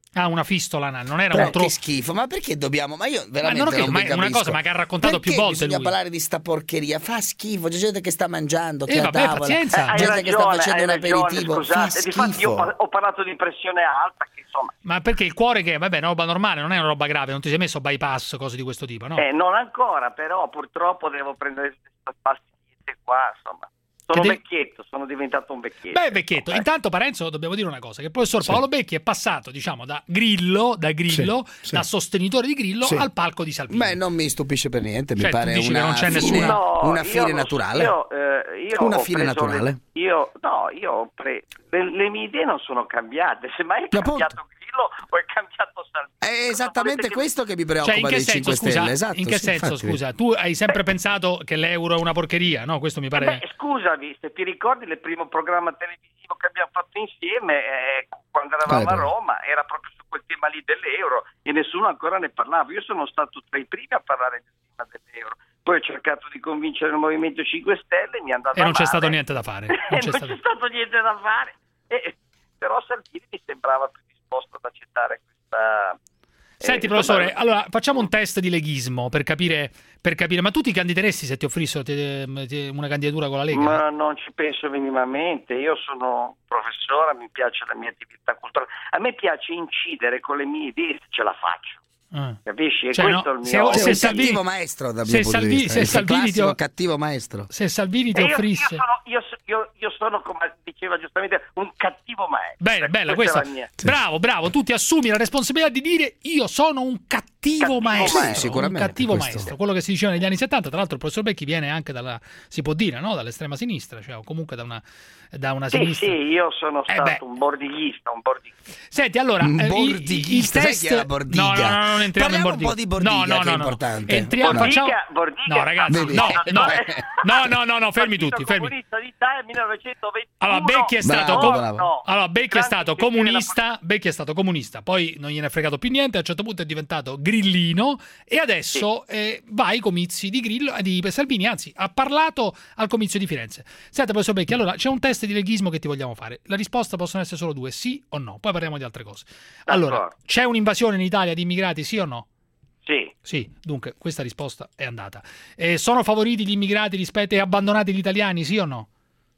Ah, una fistola anale, non era Però un tro... che schifo, ma perché dobbiamo? Ma io veramente Ma non, non ma mi è una capisco. cosa ma che ha raccontato Perché più volte bisogna lui. parlare di sta porcheria? Fa schifo, c'è gente che sta mangiando, Eh, che a vabbè, tavola, pazienza. Eh, hai gente che sta ragione, facendo hai un ragione, aperitivo, scusate. fa Difatti io schifo. par- ho parlato di pressione alta, che insomma, Ma perché il cuore che, vabbè, è una roba normale, non è una roba grave, non ti sei messo bypass, cose di questo tipo, no? eh, non ancora, però purtroppo devo prendere queste pastiglie qua, insomma. Sono Che un devi- vecchietto, sono diventato un vecchietto. Beh, vecchietto, intanto Parenzo dobbiamo dire una cosa, che il professor Paolo Becchi è passato, diciamo, da Grillo, da Grillo, Sì, sì. da sostenitore di Grillo Sì. al palco di Salvini. Beh, non mi stupisce per niente, mi Cioè, tu pare dici che una non c'è fine, nessuna- No, una io fine non so, naturale. Io, eh, io Una ho fine preso naturale. le- io, no, io ho pre- le, le mie idee non sono cambiate, semmai è cambiato Grillo o è cambiato Salvini. È esattamente questo che mi preoccupa Cioè, in che dei senso, cinque scusa, Stelle. Esatto, in che sì, senso, infatti. scusa? Tu hai sempre pensato che l'euro è una porcheria, no? Questo mi pare... Beh, scusami, se ti ricordi il primo programma televisivo che abbiamo fatto insieme eh, quando eravamo Quale a Roma era proprio su quel tema lì dell'euro e nessuno ancora ne parlava. Io sono stato tra i primi a parlare del tema dell'euro. Poi ho cercato di convincere il Movimento cinque Stelle, mi è andato E non c'è male. stato niente da fare. Non Non c'è c'è stato... stato niente da fare. E, però Salvini mi sembrava più disposto ad accettare questa... Senti, eh, professore, insomma, allora facciamo un test di leghismo per capire, per capire. Ma tu ti candideresti se ti offrissero te- te- una candidatura con la Lega? Ma non ci penso minimamente, io sono professore, mi piace la mia attività culturale, a me piace incidere con le mie idee se ce la faccio, Ah. capisci? E Cioè, questo no, è il se- mio... se Sei un Salvini- cattivo maestro dal se mio punto Salvini- di vista. se Il Salvini ti- classico cattivo maestro. Se Salvini ti E io, io, offrisse... sono, io, so- io, io sono, come diceva giustamente, un cattivo maestro. Bene, bella Questa questa. è la mia. Bravo, bravo, tu ti assumi la responsabilità di dire io sono un cattivo, maestro. Sì, sicuramente, Un cattivo questo. maestro, quello che si diceva negli anni settanta. Tra l'altro il professor Becchi viene anche dalla, si può dire, no? Dall'estrema sinistra, cioè o comunque da una, da una Sì, sinistra. sì, io sono Eh stato beh. un bordighista, un bordighista. Senti, allora, Un eh, il- il, bordighista, sai test... chi è la bordiga? No, no, no, non entriamo Parliamo in un po' di bordiga. bordiga, no, no, che è no, no. importante. Entriamo, Bordiga, facciamo... Bordiga, No, ragazzi, Vedi? no, no, no, no, no, no, fermi Partito tutti, fermi. Comunista d'Italia millenovecentoventiuno. Allora, Becchi è stato, Bravo, com- bravo. No. allora, Becchi è Grande stato che tiene comunista, Becchi è stato comunista, poi non gliene è fregato più niente, a un certo punto è diventato grillino e adesso eh, va ai comizi di Grillo, di Salvini, anzi ha parlato al comizio di Firenze. Senta, professor Becchi, allora c'è un test di leghismo che ti vogliamo fare. La risposta possono essere solo due, sì o no, poi parliamo di altre cose. Allora, D'accordo. c'è un'invasione in Italia di immigrati, sì o no? Sì. Sì, dunque questa risposta è andata. Eh, sono favoriti gli immigrati rispetto e abbandonati gli italiani, sì o no?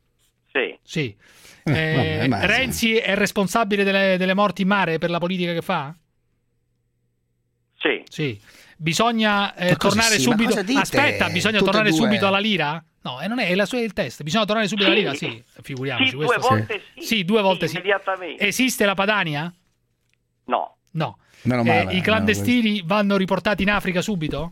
Sì. Sì. Eh, Eh, vabbè, ma- Renzi è responsabile delle, delle morti in mare per la politica che fa? Sì. Sì. Bisogna eh, Ma cosa tornare sì? Ma subito. cosa dite? Aspetta, bisogna Tutte e tornare due. subito alla lira? No, e non è, è la sua è il test. Bisogna tornare subito alla Sì. lira? Sì, figuriamoci. Sì, questo due volte sì. Sì, due volte sì. Immediatamente. Esiste la Padania? No. No. Meno Eh, male, I clandestini vanno riportati in Africa subito?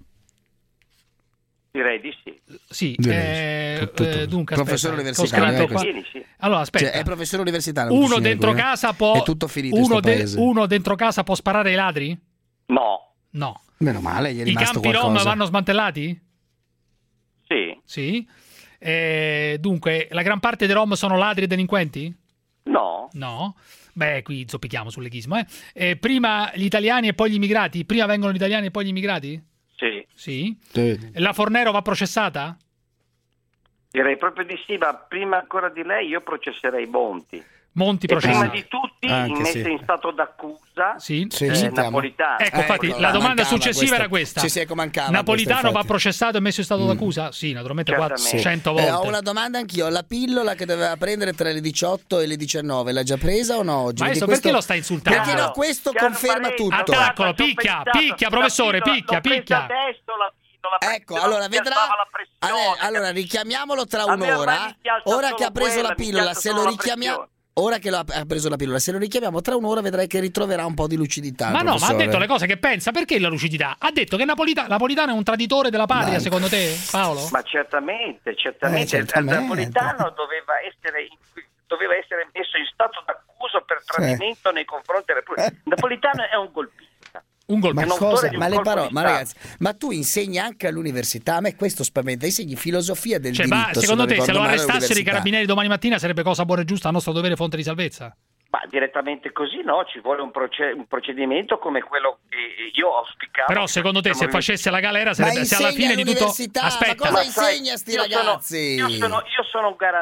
Direi di sì. Sì. Direi eh, sì. Tutto- eh, dunque, professore aspetta, universitario, ho scritto eh, qua. Sì, sì. Allora, aspetta. Cioè, è professore universitario. Uno Cucinieri, dentro eh? casa può È tutto finito in uno, sto de- paese. uno dentro casa può sparare ai ladri? No. No. Meno male, gli è I rimasto campi rom qualcosa. vanno smantellati? Sì. Sì. Eh, dunque, la gran parte dei rom sono ladri e delinquenti? No. No. Beh, qui zoppichiamo sul leghismo, eh. Eh, prima gli italiani e poi gli immigrati? Prima vengono gli italiani e poi gli immigrati? Sì. Sì. Sì. La Fornero va processata? Direi proprio di sì, ma prima ancora di lei io processerei Monti. Monti E prima processata. di tutti Anche messa sì. in stato d'accusa Sì. Sì, eh, sentiamo. Napolitano. Ecco, infatti, Ecco, la domanda mancava successiva questa. era questa. Sì, sì, ecco, mancava Napolitano questa, va infatti. processato e messo in stato d'accusa? Sì, naturalmente qua Certamente. cento Eh, volte. ho una domanda anch'io. La pillola che doveva prendere tra le diciotto e le diciannove l'ha già presa o no oggi? Maestro, Perché perché lo sta insultando? Perché no, questo Chiaro conferma pareggio, tutto. Attaccalo, guarda, ci ho picchia, pensato, picchia, la professore, pillola- picchia, l'ho presa picchia. adesso la pillola, Ecco, perché allora non mi vedrà. alzava la pressione, Allora, allora, capisci? richiamiamolo tra A me ormai un'ora. mi si alza Ora solo che ha preso quella, la mi si pillola, alza se solo lo la richiamiamo. pressione. Ora che lo ha ha preso la pillola, se lo richiamiamo tra un'ora vedrai che ritroverà un po' di lucidità. Ma no, ma ha professore. detto le cose che pensa. Perché la lucidità? Ha detto che Napolita- Napolitano è un traditore della patria, Dai. secondo te, Paolo? Ma certamente, certamente, Eh, certamente. il Napolitano doveva essere, doveva essere messo in stato d'accusa per tradimento nei confronti della Repubblica. Eh. Napolitano è un golpista. Un Ma golpe. È un autore cosa? di un Ma le colpo parole, di ma Stato. ragazzi, ma tu insegni anche all'università? A me questo spaventa. Insegni filosofia del Cioè, diritto. ma secondo non te, se ricordo lo male, arrestassero i all'università. carabinieri domani mattina sarebbe cosa buona e giusta, a nostro dovere fonte di salvezza? Ma direttamente così no, ci vuole un, proce- un procedimento come quello che io auspicavo. Però secondo te, se facesse la galera, sarebbe Ma se alla insegna fine di tutto. all'università, ma Aspetta, cosa Ma sai, insegna a sti io sono- ragazzi? Io sono, io sono un garantista.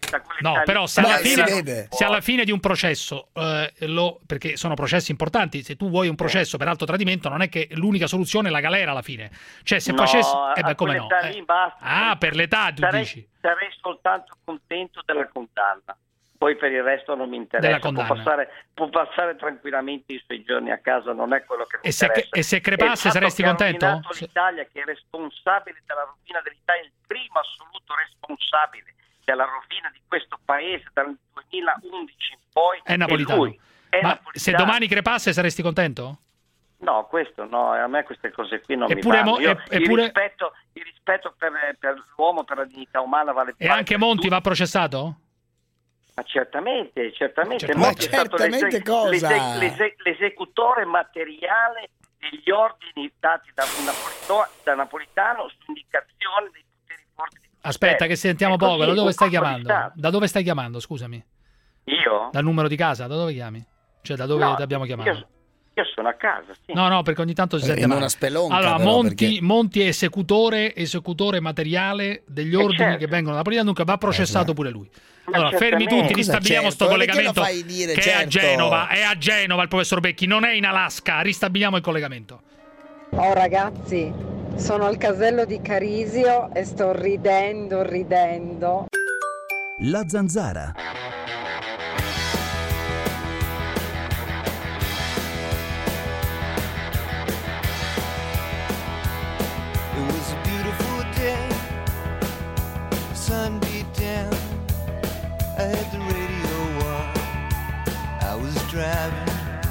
basta. No, però se alla, Beh, si fine, vede. se alla fine di un processo, eh, lo, perché sono processi importanti, se tu vuoi un processo per alto tradimento non è che l'unica soluzione è la galera alla fine. Cioè se No, facessi... Eh a beh, come no? quell'età lì Eh. basta. Ah, per l'età tu sarei, dici. sarei soltanto contento della condanna. Poi per il resto non mi interessa. Può passare, può passare tranquillamente i suoi giorni a casa, non è quello che mi E se, interessa. e se crepasse E il fatto saresti che ha contento? rovinato l'Italia, che è responsabile della rovina dell'Italia, il primo assoluto responsabile della rovina di questo paese dal duemilaundici in poi È napolitano. lui. È Ma napolitano. se domani crepasse saresti contento? No, questo no, a me queste cose qui non Eppure mi vanno. mo- Io, e- eppure- il rispetto, il rispetto per, per l'uomo, per la dignità umana vale E anche Monti va processato? Ma certamente, certamente. Ma Monti è stato certamente l'ese- cosa? l'ese- l'ese- l'esecutore materiale degli ordini dati da, un napolitano, da Napolitano su indicazione dei poteri forti di Aspetta che sentiamo È così, poco, da dove un stai colpo di chiamando? Stato. Da dove stai chiamando, scusami? Io? Dal numero di casa, da dove chiami? Cioè da dove No, ti abbiamo chiamato? Io, io sono a casa, sì. No, no, perché ogni tanto si Eh, sente in male. una spelonca, Allora, però, Monti, perché- Monti è esecutore, esecutore materiale degli Eh, ordini certo. che vengono da Napolitano, dunque va processato pure lui. Ma Allora, fermi certamente. tutti, Cosa ristabiliamo sto certo? Perché collegamento lo fai dire, che è a certo? Genova, è a Genova il professor Becchi, non è in Alaska, ristabiliamo il collegamento. Oh ragazzi, sono al casello di Carisio e sto ridendo, ridendo. La Zanzara. It was a beautiful day, sun beat down, I had the radio on, I was driving,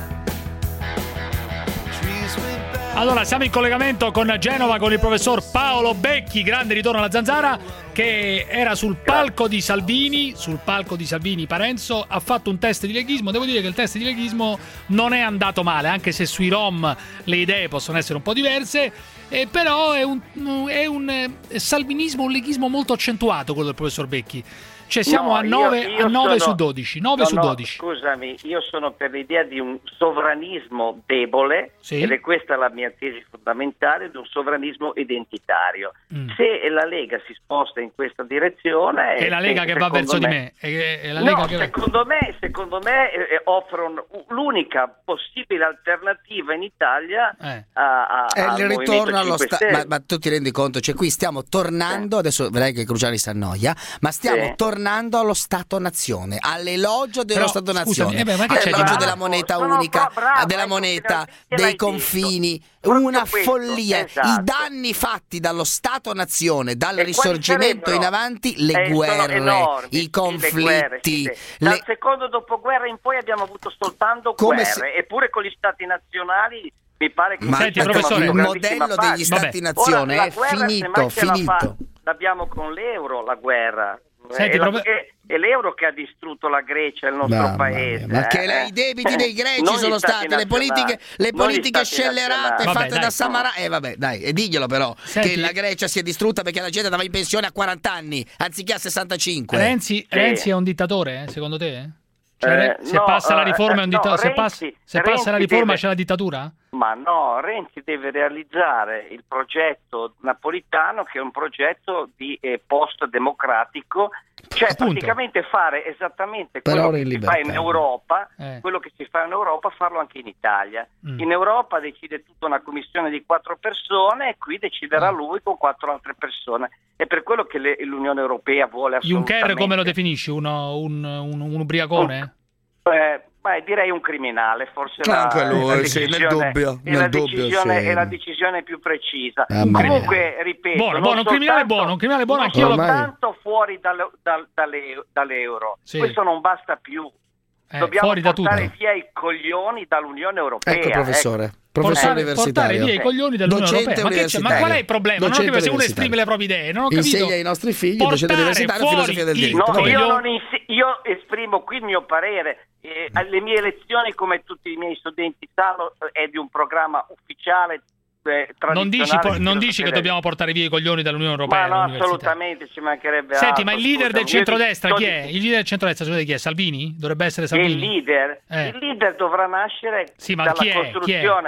trees went by. Allora, siamo in collegamento con Genova con il professor Paolo Becchi, grande ritorno alla Zanzara, che era sul palco di Salvini, sul palco di Salvini Parenzo, ha fatto un test di leghismo. Devo dire che il test di leghismo non è andato male, anche se sui rom le idee possono essere un po' diverse, eh, però è un, è un eh, salvinismo, un leghismo molto accentuato quello del professor Becchi. Cioè siamo No, a nove, io- io a nove sono- su dodici, nove no, su no, dodici. Scusami, io sono per l'idea di un sovranismo debole, Sì. ed è questa la mia tesi fondamentale, di un sovranismo identitario. Mm. Se la Lega si sposta in questa direzione... È la Lega eh, che va secondo verso di me. È, è la no, Lega che... secondo me, secondo me eh, offrono l'unica possibile alternativa in Italia Eh. a, a, È al il Movimento ritorno allo cinque Stato. Stelle. Ma, ma tu ti rendi conto? Cioè, qui stiamo tornando. Adesso vedrai che Cruciani si annoia. Ma stiamo Sì. tornando allo Stato-nazione, all'elogio dello Però, Stato-nazione, scusami, eh beh, ma che c'è di all'elogio nuovo? della moneta Sono unica, bra- bravo, della ecco, moneta, finalmente l'hai dei detto. confini. Proprio Una questo, follia. esatto. I danni fatti dallo Stato-nazione, dal E quali risorgimento in sarebbero? avanti, le Eh, sono guerre, enormi, sì, i le conflitti. guerre, sì, sì. le- Dal secondo dopoguerra in poi abbiamo avuto soltanto Come guerre, se- eppure con gli stati nazionali mi pare che Ma Senti, abbiamo professore, fatto il grandissima modello pace. degli Vabbè. Stati-nazione Ora, la è guerra, finito, semmai ce la fa- finito. l'abbiamo con l'euro, la guerra. Senti, è, la- profe- è- è l'euro che ha distrutto la Grecia, il nostro Mamma paese. mia, ma che eh. le- i debiti dei greci Non gli sono stati stati, le nazionali, politiche, le non gli politiche stati scellerate nazionali. Vabbè, fatte dai. da Samarà. E eh, vabbè, dai, e diglielo però Senti- che la Grecia si è distrutta perché la gente andava in pensione a quaranta anni anziché a sessantacinque. Renzi, Renzi è un dittatore, eh, secondo te? Cioè, Eh, Re- se no, passa la eh, riforma è un no, ditta- se, Renzi- passa, se Renzi passa la riforma deve- c'è la dittatura? Ma no, Renzi deve realizzare il progetto napolitano, che è un progetto di eh, post-democratico, cioè Appunto. praticamente fare esattamente Però quello in che si fa libertà. in Europa, Eh. quello che si fa in Europa, farlo anche in Italia. Mm. In Europa decide tutta una commissione di quattro persone e qui deciderà Mm. lui con quattro altre persone. È per quello che le- l'Unione Europea vuole assolutamente... Juncker come lo definisci? Uno, un, un, un ubriacone? Eh, beh, direi un criminale, forse Anche la, lui, la sì, nel decisione, dubbio, è, nel la dubbio, decisione, sì. è la decisione più precisa. Mamma mia. Comunque, ripeto, Buono, non buono, un criminale soltanto- buono, un criminale buono, non anch'io lo- soltanto fuori dal- dal- dalle- dall'euro, Sì. questo non basta più. Eh, Dobbiamo fuori da portare tutto. via i coglioni dall'unione europea. Ecco, professore, professore Portare, portare universitario, via i coglioni dell'Unione docente Europea. Ma, che c'è? Ma qual è il problema? Non ho Docente capito se uno universitario. esprime le proprie idee, non ho capito. Insegna ai nostri figli, docente Portare universitario, fuori filosofia del i- diritto. No, Vabbè. io, non insi- io esprimo qui il mio parere. Eh, alle mie elezioni, come tutti i miei studenti sanno, è di un programma ufficiale. Eh, Non dici, tradizionale po- di non filosofia dici che del- dobbiamo portare via i coglioni dall'Unione Ma Europea? no, all'università? assolutamente, ci mancherebbe Senti, altro. ma il leader scusa. del Io centrodestra dico- chi è? Il leader del centrodestra, sapete chi è? Salvini? Dovrebbe essere Il Salvini? leader, Eh. il leader dovrà nascere Sì, ma dalla chi è? Chi è? costruzione.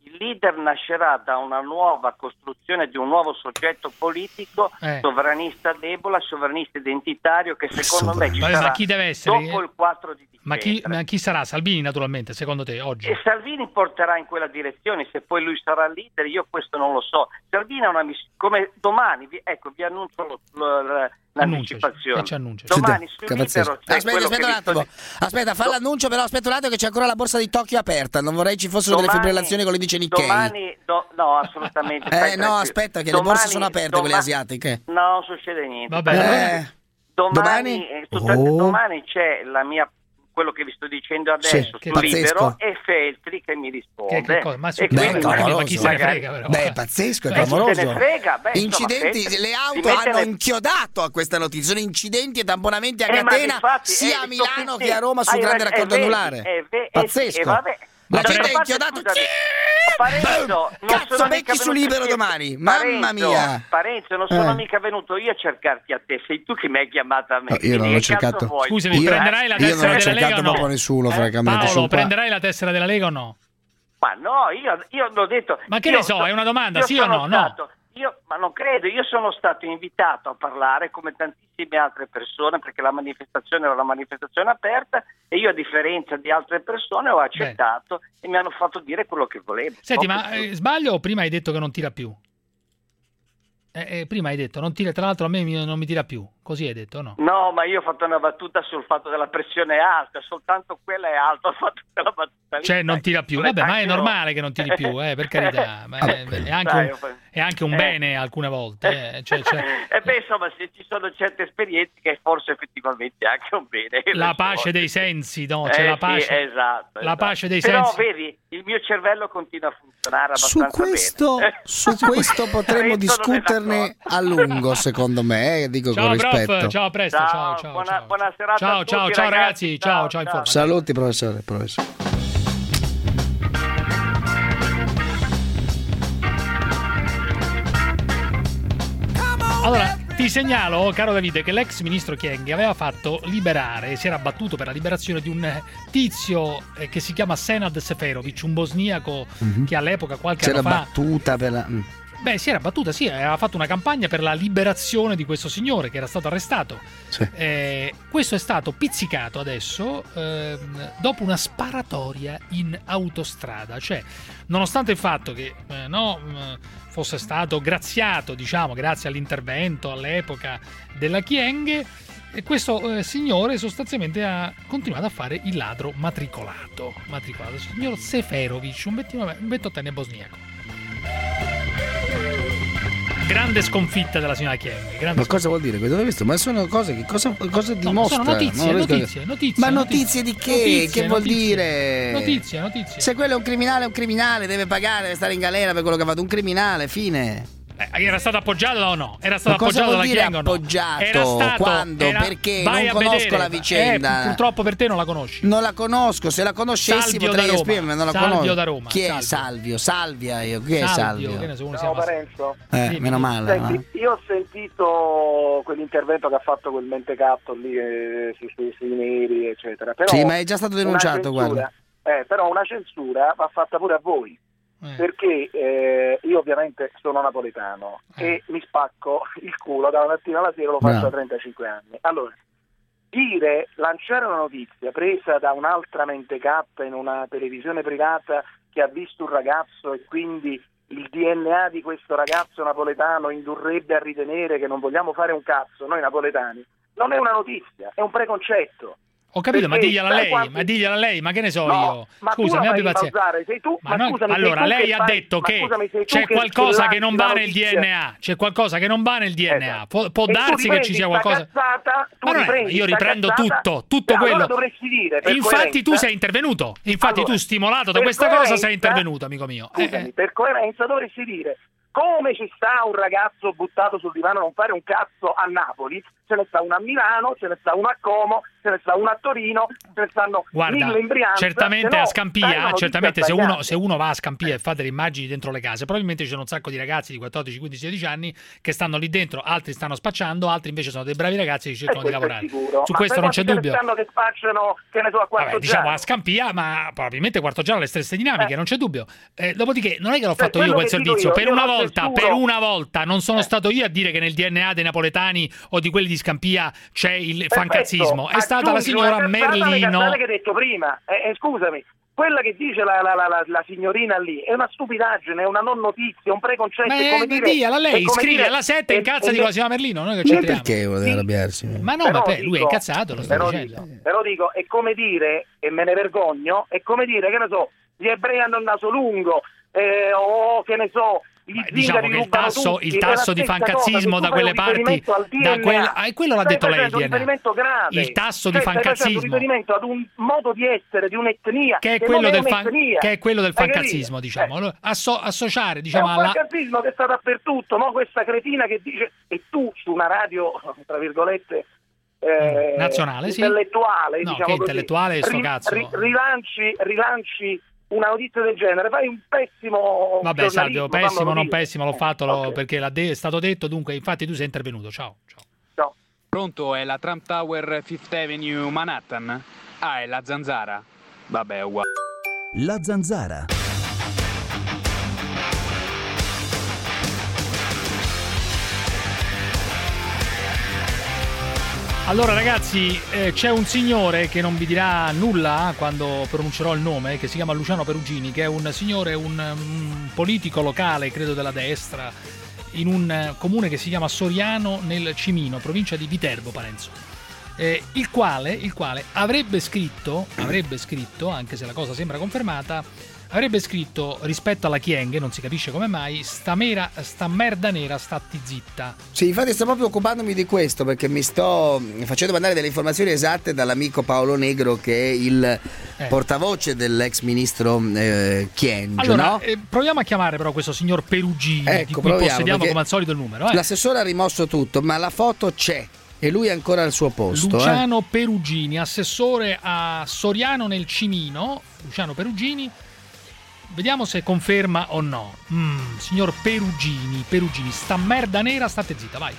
Il leader nascerà da una nuova costruzione di un nuovo soggetto politico, Eh. sovranista debole, sovranista identitario, che secondo me ci Vabbè, sarà ma chi deve essere? dopo il quattro di dicembre. Ma chi, ma chi sarà? Salvini, naturalmente, secondo te, oggi? E Salvini porterà in quella direzione, se poi lui sarà leader, io questo non lo so. Salvini ha una missione, come domani, vi, ecco, vi annuncio lo, lo, l'anticipazione. Che ci annuncia? Domani su Che Libero pazzesco. c'è Aspetta, quello aspetta che un vi sto attimo. di- Aspetta, fa l'annuncio, però aspetta un attimo che c'è ancora la borsa di Tokyo aperta. Non vorrei ci fossero delle Domani- fibrillazioni come lo dice Nikkei. Domani, do- no, assolutamente. stai Eh no, tranquillo. aspetta, che le Domani- borse sono aperte, quelle domani- asiatiche. No, non succede niente. Vabbè, Eh, Domani, domani? eh, tutta- Oh. domani c'è la mia, quello che vi sto dicendo adesso Sì, su che pazzesco. Libero e Feltri che mi risponde. Che- che cosa? Ma su- E Beh, quindi- clamoroso. ma chi se ne frega, però? Beh, è pazzesco, è Beh, chi se clamoroso. ne frega? Beh, insomma, Incidenti, Feltri le si auto mette hanno le- inchiodato a questa notizia. Sono incidenti e tamponamenti a Eh, ma catena difatti, sia eh, a Milano sto- che a Roma sul hai grande ragione, raccordo eh, vedi, anulare. eh, ve- eh, Pazzesco. sì, eh, vabbè. La D'altra gente è parte, inchiodato. scusami, Parenzo, non Cazzo, sono becchi mica su venuto Libero io- domani. Mamma Parenzo, mia. Parenzo, non sono Eh. mica venuto io a cercarti a te, sei tu che mi hai chiamato a me. No, io non Quindi ho che cazzo cercato. vuoi? Scusami, Io- prenderai la io non tessera ho della Lega cercato o no? proprio nessuno, Eh? francamente. Paolo, sono qua. prenderai la tessera della Lega o no? Ma no, io, io l'ho detto. Ma che io ne so, è una domanda, io sì o sono no? No. stato- Io, ma non credo, io sono stato invitato a parlare come tantissime altre persone perché la manifestazione era una manifestazione aperta e io a differenza di altre persone ho accettato e mi hanno fatto dire quello che volevo. Senti, Poco ma più. eh, sbaglio o prima hai detto che non tira più? Eh, eh, prima hai detto, non tira, tra l'altro a me mi- non mi tira più, così hai detto, no? No, ma io ho fatto una battuta sul fatto della pressione alta, soltanto quella è alta, ho fatto quella battuta lì. Cioè non tira più, vabbè, ma è Anche no. normale che non tiri più, eh, per carità, ma è, è anche Dai, un, io- è anche un eh. bene alcune volte. Eh. Cioè, cioè, E beh, insomma, se ci sono certe esperienze che forse effettivamente è anche un bene. la pace dei sensi, no? C'è Eh, la sì, pace, esatto, la esatto. pace dei Però sensi. vedi, il mio cervello continua a funzionare Su abbastanza questo, bene. su questo potremmo Renzo non è discuterne a lungo, secondo me, eh, dico Ciao con prof, rispetto. ciao, a presto, Ciao, ciao, ciao. buona, ciao. buona serata Ciao, a tutti, ciao, ciao ragazzi. ragazzi, ciao, ciao, informati. Saluti, professore, professore. Allora, ti segnalo, caro Davide, che l'ex ministro Kyenge aveva fatto liberare, si era battuto per la liberazione di un tizio eh, che si chiama Senad Seferovic, un bosniaco Mhm. che all'epoca, qualche C'era anno fa... battuta per la... mm. Beh, si era battuta, sì, aveva fatto una campagna per la liberazione di questo signore che era stato arrestato. Sì. Eh, questo è stato pizzicato adesso ehm, dopo una sparatoria in autostrada. Cioè, nonostante il fatto che eh, no, mh, fosse stato graziato, diciamo, grazie all'intervento all'epoca della Kyenge, e questo eh, signore sostanzialmente ha continuato a fare il ladro matricolato. Matricolato, il signor Seferovic, un vettino- un ventottenne bosniaco. Grande sconfitta della signora Kyenge. Grande Ma cosa vuol dire? Dove hai visto? Ma sono cose che cosa, cosa dimostra? sono notizie, Non riesco a- notizie, notizie. Ma notizie di che? Notizie, che vuol notizie. dire? Notizie, notizie. Se quello è un criminale, è un criminale, deve pagare, deve stare in galera per quello che ha fatto. Un criminale, fine. Eh, era stato appoggiato o no? Era stato Ma cosa appoggiato vuol dalla dire Kyenge o no? appoggiato? Era stato, Quando? era- Perché? vai Non a conosco vedere. la vicenda. Eh, purtroppo per te non la conosci. Non la conosco, se la conoscessi Salvio potrei da Roma. esprimermi, non la Salvio conosco. da Roma, Chi è Salvio. Salvio? Salvia io, chi è Salvio, Salvio? che ne so, uno si Ciao chiama- Parenzo. Eh, Dimmi, meno dimmi. male. Senti, no? io ho sentito quell'intervento che ha fatto quel mentecatto lì eh, sui, sui, sui neri, eccetera. Però Sì, ma è già stato una denunciato, censura- guarda. Eh, però una censura va fatta pure a voi. Eh. Perché eh, io ovviamente sono napoletano e mi spacco il culo dalla mattina alla sera, lo faccio Bravo. da trentacinque anni. Allora, dire, lanciare una notizia presa da un'altra mentecatta in una televisione privata che ha visto un ragazzo e quindi il D N A di questo ragazzo napoletano indurrebbe a ritenere che non vogliamo fare un cazzo, noi napoletani, non è una notizia, è un preconcetto. Ho capito, ma Perché digliela sai lei, quanti- ma digliela lei, ma che ne so No, io? ma tu Scusa, la mi abbi fai pazienza. ribaltare, sei tu, Ma ma no- scusami, sei allora, tu lei che ha fai- detto ma che scusami, sei tu c'è che- qualcosa che che non lanci va la nel D notizia. N A, c'è qualcosa che non va nel D N A. Esatto. Può, può E tu darsi che riprendi ci sia sta qualcosa. cazzata, tu Ma non è- riprendi io sta riprendo cazzata, tutto, tutto e quello. allora dovresti dire, per E infatti coerenza- tu sei intervenuto. Infatti Allora, tu, stimolato da per questa cosa, coerenza- sei intervenuto, amico mio. Eh, Scusami, eh. per coerenza dovresti dire come ci sta un ragazzo buttato sul divano a non fare un cazzo a Napoli, ce ne sta una a Milano, ce ne sta una a Como, ce ne sta una a Torino, ce ne stanno Guarda, mille in Brianza. certamente se no, a Scampia, dai, certamente se sbagliate. uno, se uno va a Scampia e fa delle immagini dentro le case, probabilmente ci sono un sacco di ragazzi di quattordici, quindici, sedici anni che stanno lì dentro, altri stanno spacciando, altri invece sono dei bravi ragazzi che cercano Eh, di questo è lavorare. sicuro. Su Ma questo sai non c'è quanti dubbio. ce ne stanno che spacciano, che ne so, a Quarto Vabbè, diciamo Giaro? a Scampia, ma probabilmente Quarto Giaro ha le stesse dinamiche, Eh. non c'è dubbio. Eh, dopodiché non è che l'ho Cioè, fatto io quello quel che dico servizio, io, per io una lo volta, censuro. per una volta non sono Eh. stato io a dire che nel D N A dei napoletani o di quelli di Scampia c'è il Perfetto. fancazzismo, è stata la Aggiungi signora una cazzata alle Merlino. cazzate che hai detto prima. Eh, eh, scusami, quella che dice la, la, la, la, la signorina lì è una stupidaggine, è una non notizia, un preconcetto. Ma è come eh, dire, digliela è lei, come scrivi dire- alla sette è- incazza è- di con la signora Merlino, noi che Ma c'entriamo. perché vuole arrabbiarsi? Ma no, Però ma per- lui è dico- incazzato, lo sto però dicendo. dico, però dico, è come dire, e me ne vergogno, è come dire, che ne so, gli ebrei hanno il naso lungo, eh, o che ne so, gli Diciamo zingari che il rubano tasso, tutti, il è la tasso di stessa fancazzismo cosa, da se tu quelle fai un parti, riferimento al da D N A, quella, ah, quello l'ha stai detto lei il facendo un D N A. riferimento grave. Il tasso di Cioè, stai facendo fancazzismo. un riferimento ad un modo di essere, di un'etnia, Che è, non quello è del fan- un'etnia. che è quello del Hai fancazzismo, capito? diciamo. Allora, asso- associare, È diciamo, un alla... fancazzismo che sta dappertutto, no? Questa cretina che dice, e tu su una radio, tra virgolette, eh, Nazionale, sì. intellettuale, No, diciamo che così, intellettuale, sto ri- cazzo. ri- rilanci, rilanci una notizia del genere, fai un pessimo Vabbè, Salvio, giornalismo, pessimo, fammelo non dire. pessimo, l'ho fatto lo- ok. perché l'ha de- è stato detto, dunque, infatti tu sei intervenuto, ciao. ciao. Pronto, è la Trump Tower Fifth Avenue Manhattan? Ah, è la zanzara? Vabbè, è uguale. La zanzara. Allora ragazzi, eh, c'è un signore che non vi dirà nulla quando pronuncerò il nome, che si chiama Luciano Perugini, che è un signore, un, un politico locale, credo della destra, in un eh, comune che si chiama Soriano nel Cimino, provincia di Viterbo, Parenzo. Eh, il quale, il quale avrebbe scritto, avrebbe scritto, anche se la cosa sembra confermata, avrebbe scritto rispetto alla Chienghe, non si capisce come mai, sta, mera, sta merda nera, statti zitta. Sì, infatti sto proprio occupandomi di questo perché mi sto facendo mandare delle informazioni esatte dall'amico Paolo Negro, che è il Eh. portavoce dell'ex ministro eh, Kyenge, Allora, no? eh, proviamo a chiamare però questo signor Perugini, di Ecco, cui proviamo, possediamo perché come al solito il numero. Eh. L'assessore ha rimosso tutto, ma la foto c'è e lui è ancora al suo posto. Luciano Perugini, assessore a Soriano nel Cimino. Luciano Perugini, vediamo se conferma o no. Mm, signor Perugini, Perugini, sta merda nera, state zitta, vai.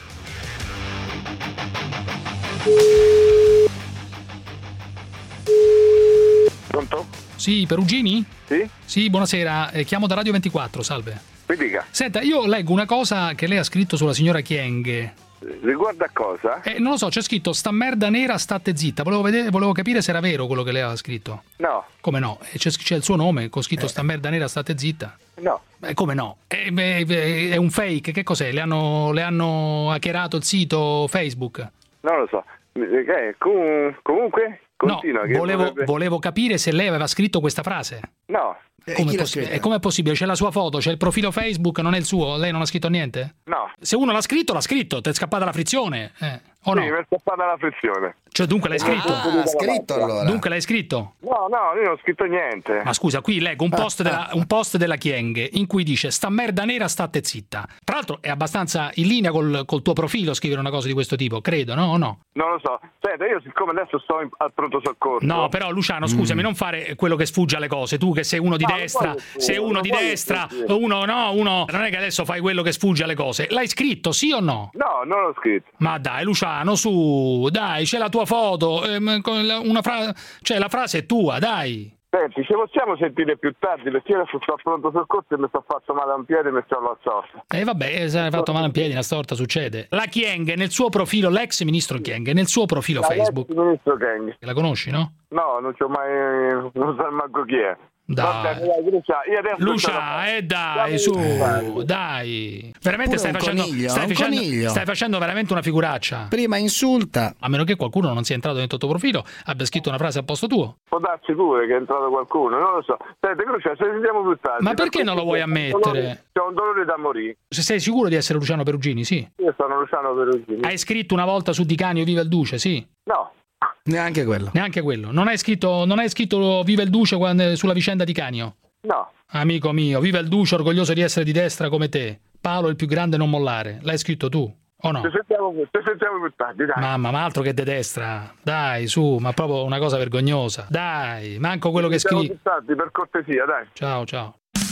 Pronto? Sì, Perugini? Sì? Sì, buonasera, eh, chiamo da Radio ventiquattro, salve. Mi dica, Senta, io leggo una cosa che lei ha scritto sulla signora Chienghe. riguardo a cosa? Eh, non lo so, c'è scritto sta merda nera, state zitta. Volevo, vedere, volevo capire se era vero quello che lei aveva scritto. No, Come no? Eh, C'è, c'è il suo nome con scritto sta merda nera, state zitta. no. Eh, come no? Eh, beh, beh, è un fake, che cos'è? Le hanno, le hanno hackerato il sito Facebook? Non lo so. Eh, com- comunque, continua. no, che volevo, vorrebbe- volevo capire se lei aveva scritto questa frase. No, Come è possibile? E com'è possibile? C'è la sua foto, c'è il profilo Facebook, non è il suo? Lei non ha scritto niente? no. Se uno l'ha scritto, l'ha scritto, ti è scappata la frizione. Eh, o Sì, no? mi è scappata la frizione. Cioè, dunque l'hai scritto? Ah, ha scritto allora. Dunque l'hai scritto? No, no, io non ho scritto niente. Ma scusa, qui leggo un post della, un post della Chienghe in cui dice sta merda nera, state zitta. Tra l'altro è abbastanza in linea col, col tuo profilo scrivere una cosa di questo tipo, credo, no? O no? Non lo so. Senta, io siccome adesso sto in- al pronto soccorso. No, però Luciano, scusami, non fare quello che sfugge alle cose. Tu che sei uno di No, non destra, voglio sei sfuggire, uno non di voglio destra, sfuggire. uno no, uno... Non è che adesso fai quello che sfugge alle cose. L'hai scritto, sì o no? No, non l'ho scritto. Ma dai, Luciano, su, dai, c'è la tua foto, ehm, con la- una fra- cioè la frase è tua, dai. Senti, ci possiamo sentire più tardi perché io adesso sto al pronto soccorso e mi sto fatto male a un piede e mi sto alla sorta. E vabbè, se ne è fatto male in piedi, una storta succede. La Chienghe nel suo profilo, l'ex ministro Chienghe, nel suo profilo La Facebook. ex ministro Kyenge. La conosci, no? No, non c'ho mai. Non so manco chi è. Dai. Va bene, dai, Lucia, io adesso Lucia, eh dai, su, dai. Veramente Pure stai un facendo, coniglio, stai, un facendo coniglio. stai facendo veramente una figuraccia. Prima insulta. A meno che qualcuno non sia entrato dentro il tuo profilo, abbia scritto una frase al posto tuo. Può darsi pure che è entrato qualcuno, non lo so. Senti, Lucia, se sentiamo più tardi. Ma perché non lo vuoi ammettere? C'ho un dolore da morire. Se sei sicuro di essere Luciano Perugini, sì. Io sono Luciano Perugini. Hai scritto una volta su Di Canio Viva il Duce, sì. No. Neanche quello. Neanche quello. Non hai scritto, non hai scritto Viva il Duce quando- sulla vicenda di Canio? No. Amico mio, viva il Duce, orgoglioso di essere di destra come te. Paolo il più grande, non mollare. L'hai scritto tu. O no? Ci sentiamo, ci sentiamo più tardi, dai. Mamma, ma altro che de destra. Dai, su, ma proprio una cosa vergognosa. Dai, manco quello ci che sentiamo scrivi. più tardi, per cortesia, dai. Ciao, ciao.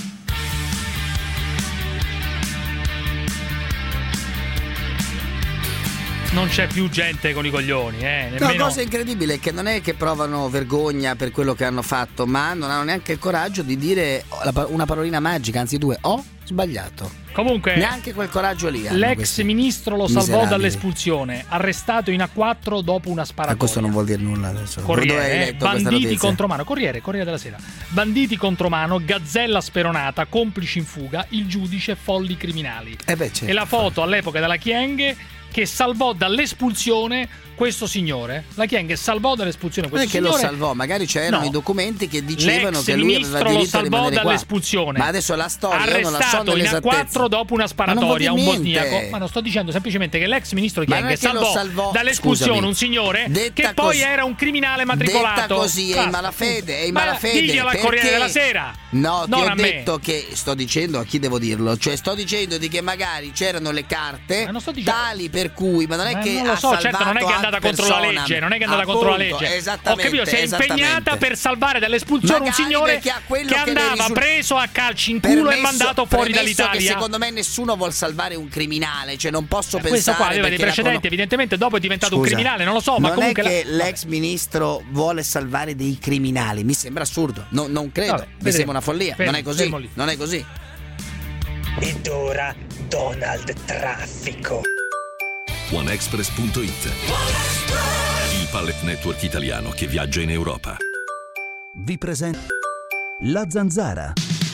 Non c'è più gente con i coglioni, eh. No, Nemmeno... la cosa incredibile è che non è che provano vergogna per quello che hanno fatto, ma non hanno neanche il coraggio di dire una parolina magica, anzi due. Ho sbagliato. Comunque, neanche quel coraggio lì. L'ex ministro lo salvò miserabili. dall'espulsione, arrestato in A quattro dopo una sparatoria. Ma questo non vuol dire nulla adesso. Corriere, Dove hai eh, letto questa banditi notizia? contro mano, Corriere, Corriere della Sera. Banditi contro mano, gazzella speronata, complici in fuga, il giudice folli criminali. Eh beh, certo. E la foto all'epoca della Kyenge che salvò dall'espulsione questo signore. La Kyenge salvò dall'espulsione questo non è che signore. lo salvò, magari c'erano No. i documenti che dicevano L'ex che lui aveva ministro lo diritto a salvò rimanere qua. dall'espulsione. Ma adesso la storia io non la so arrestato in A nell'esattezza. quattro dopo una sparatoria, un Ma non vuol dire bosniaco. niente. Ma non sto dicendo semplicemente che l'ex ministro Ma non Kyenge è che lo salvò, salvò, dall'espulsione scusami. un signore Detta che poi così- era un criminale matricolato. Detta così è in Basta. malafede, è in Ma malafede. diglielo al perché- Corriere della Sera. No, ti Non ho a me. detto che sto dicendo a chi devo dirlo, cioè sto dicendo di che magari c'erano le carte tali per cui, ma non è Ma che non lo ha so, certo, salvato non è che è andata ad contro la personam. legge, non è che è andata Appunto, contro la legge. Ho esattamente, capito, si è impegnata esattamente. per salvare dall'espulsione Magari un signore perché ha quello che che le andava risulta- preso a calci in culo e Permesso- mandato fuori premesso dall'Italia. che secondo me nessuno vuol salvare un criminale, cioè non posso Eh, questo pensare qua aveva dei perché la precedenti, cono- evidentemente dopo è diventato un Scusa, criminale, non lo so, ma non comunque è che la- l'ex ministro vuole salvare dei criminali, mi sembra assurdo, no, non credo, Vabbè, mi vedremo. sembra una follia, Fermo, non è così, fermo lì. non è così. Ed ora Donald Traffico. OneExpress punto it, il pallet network italiano che viaggia in Europa. Vi presenta La Zanzara.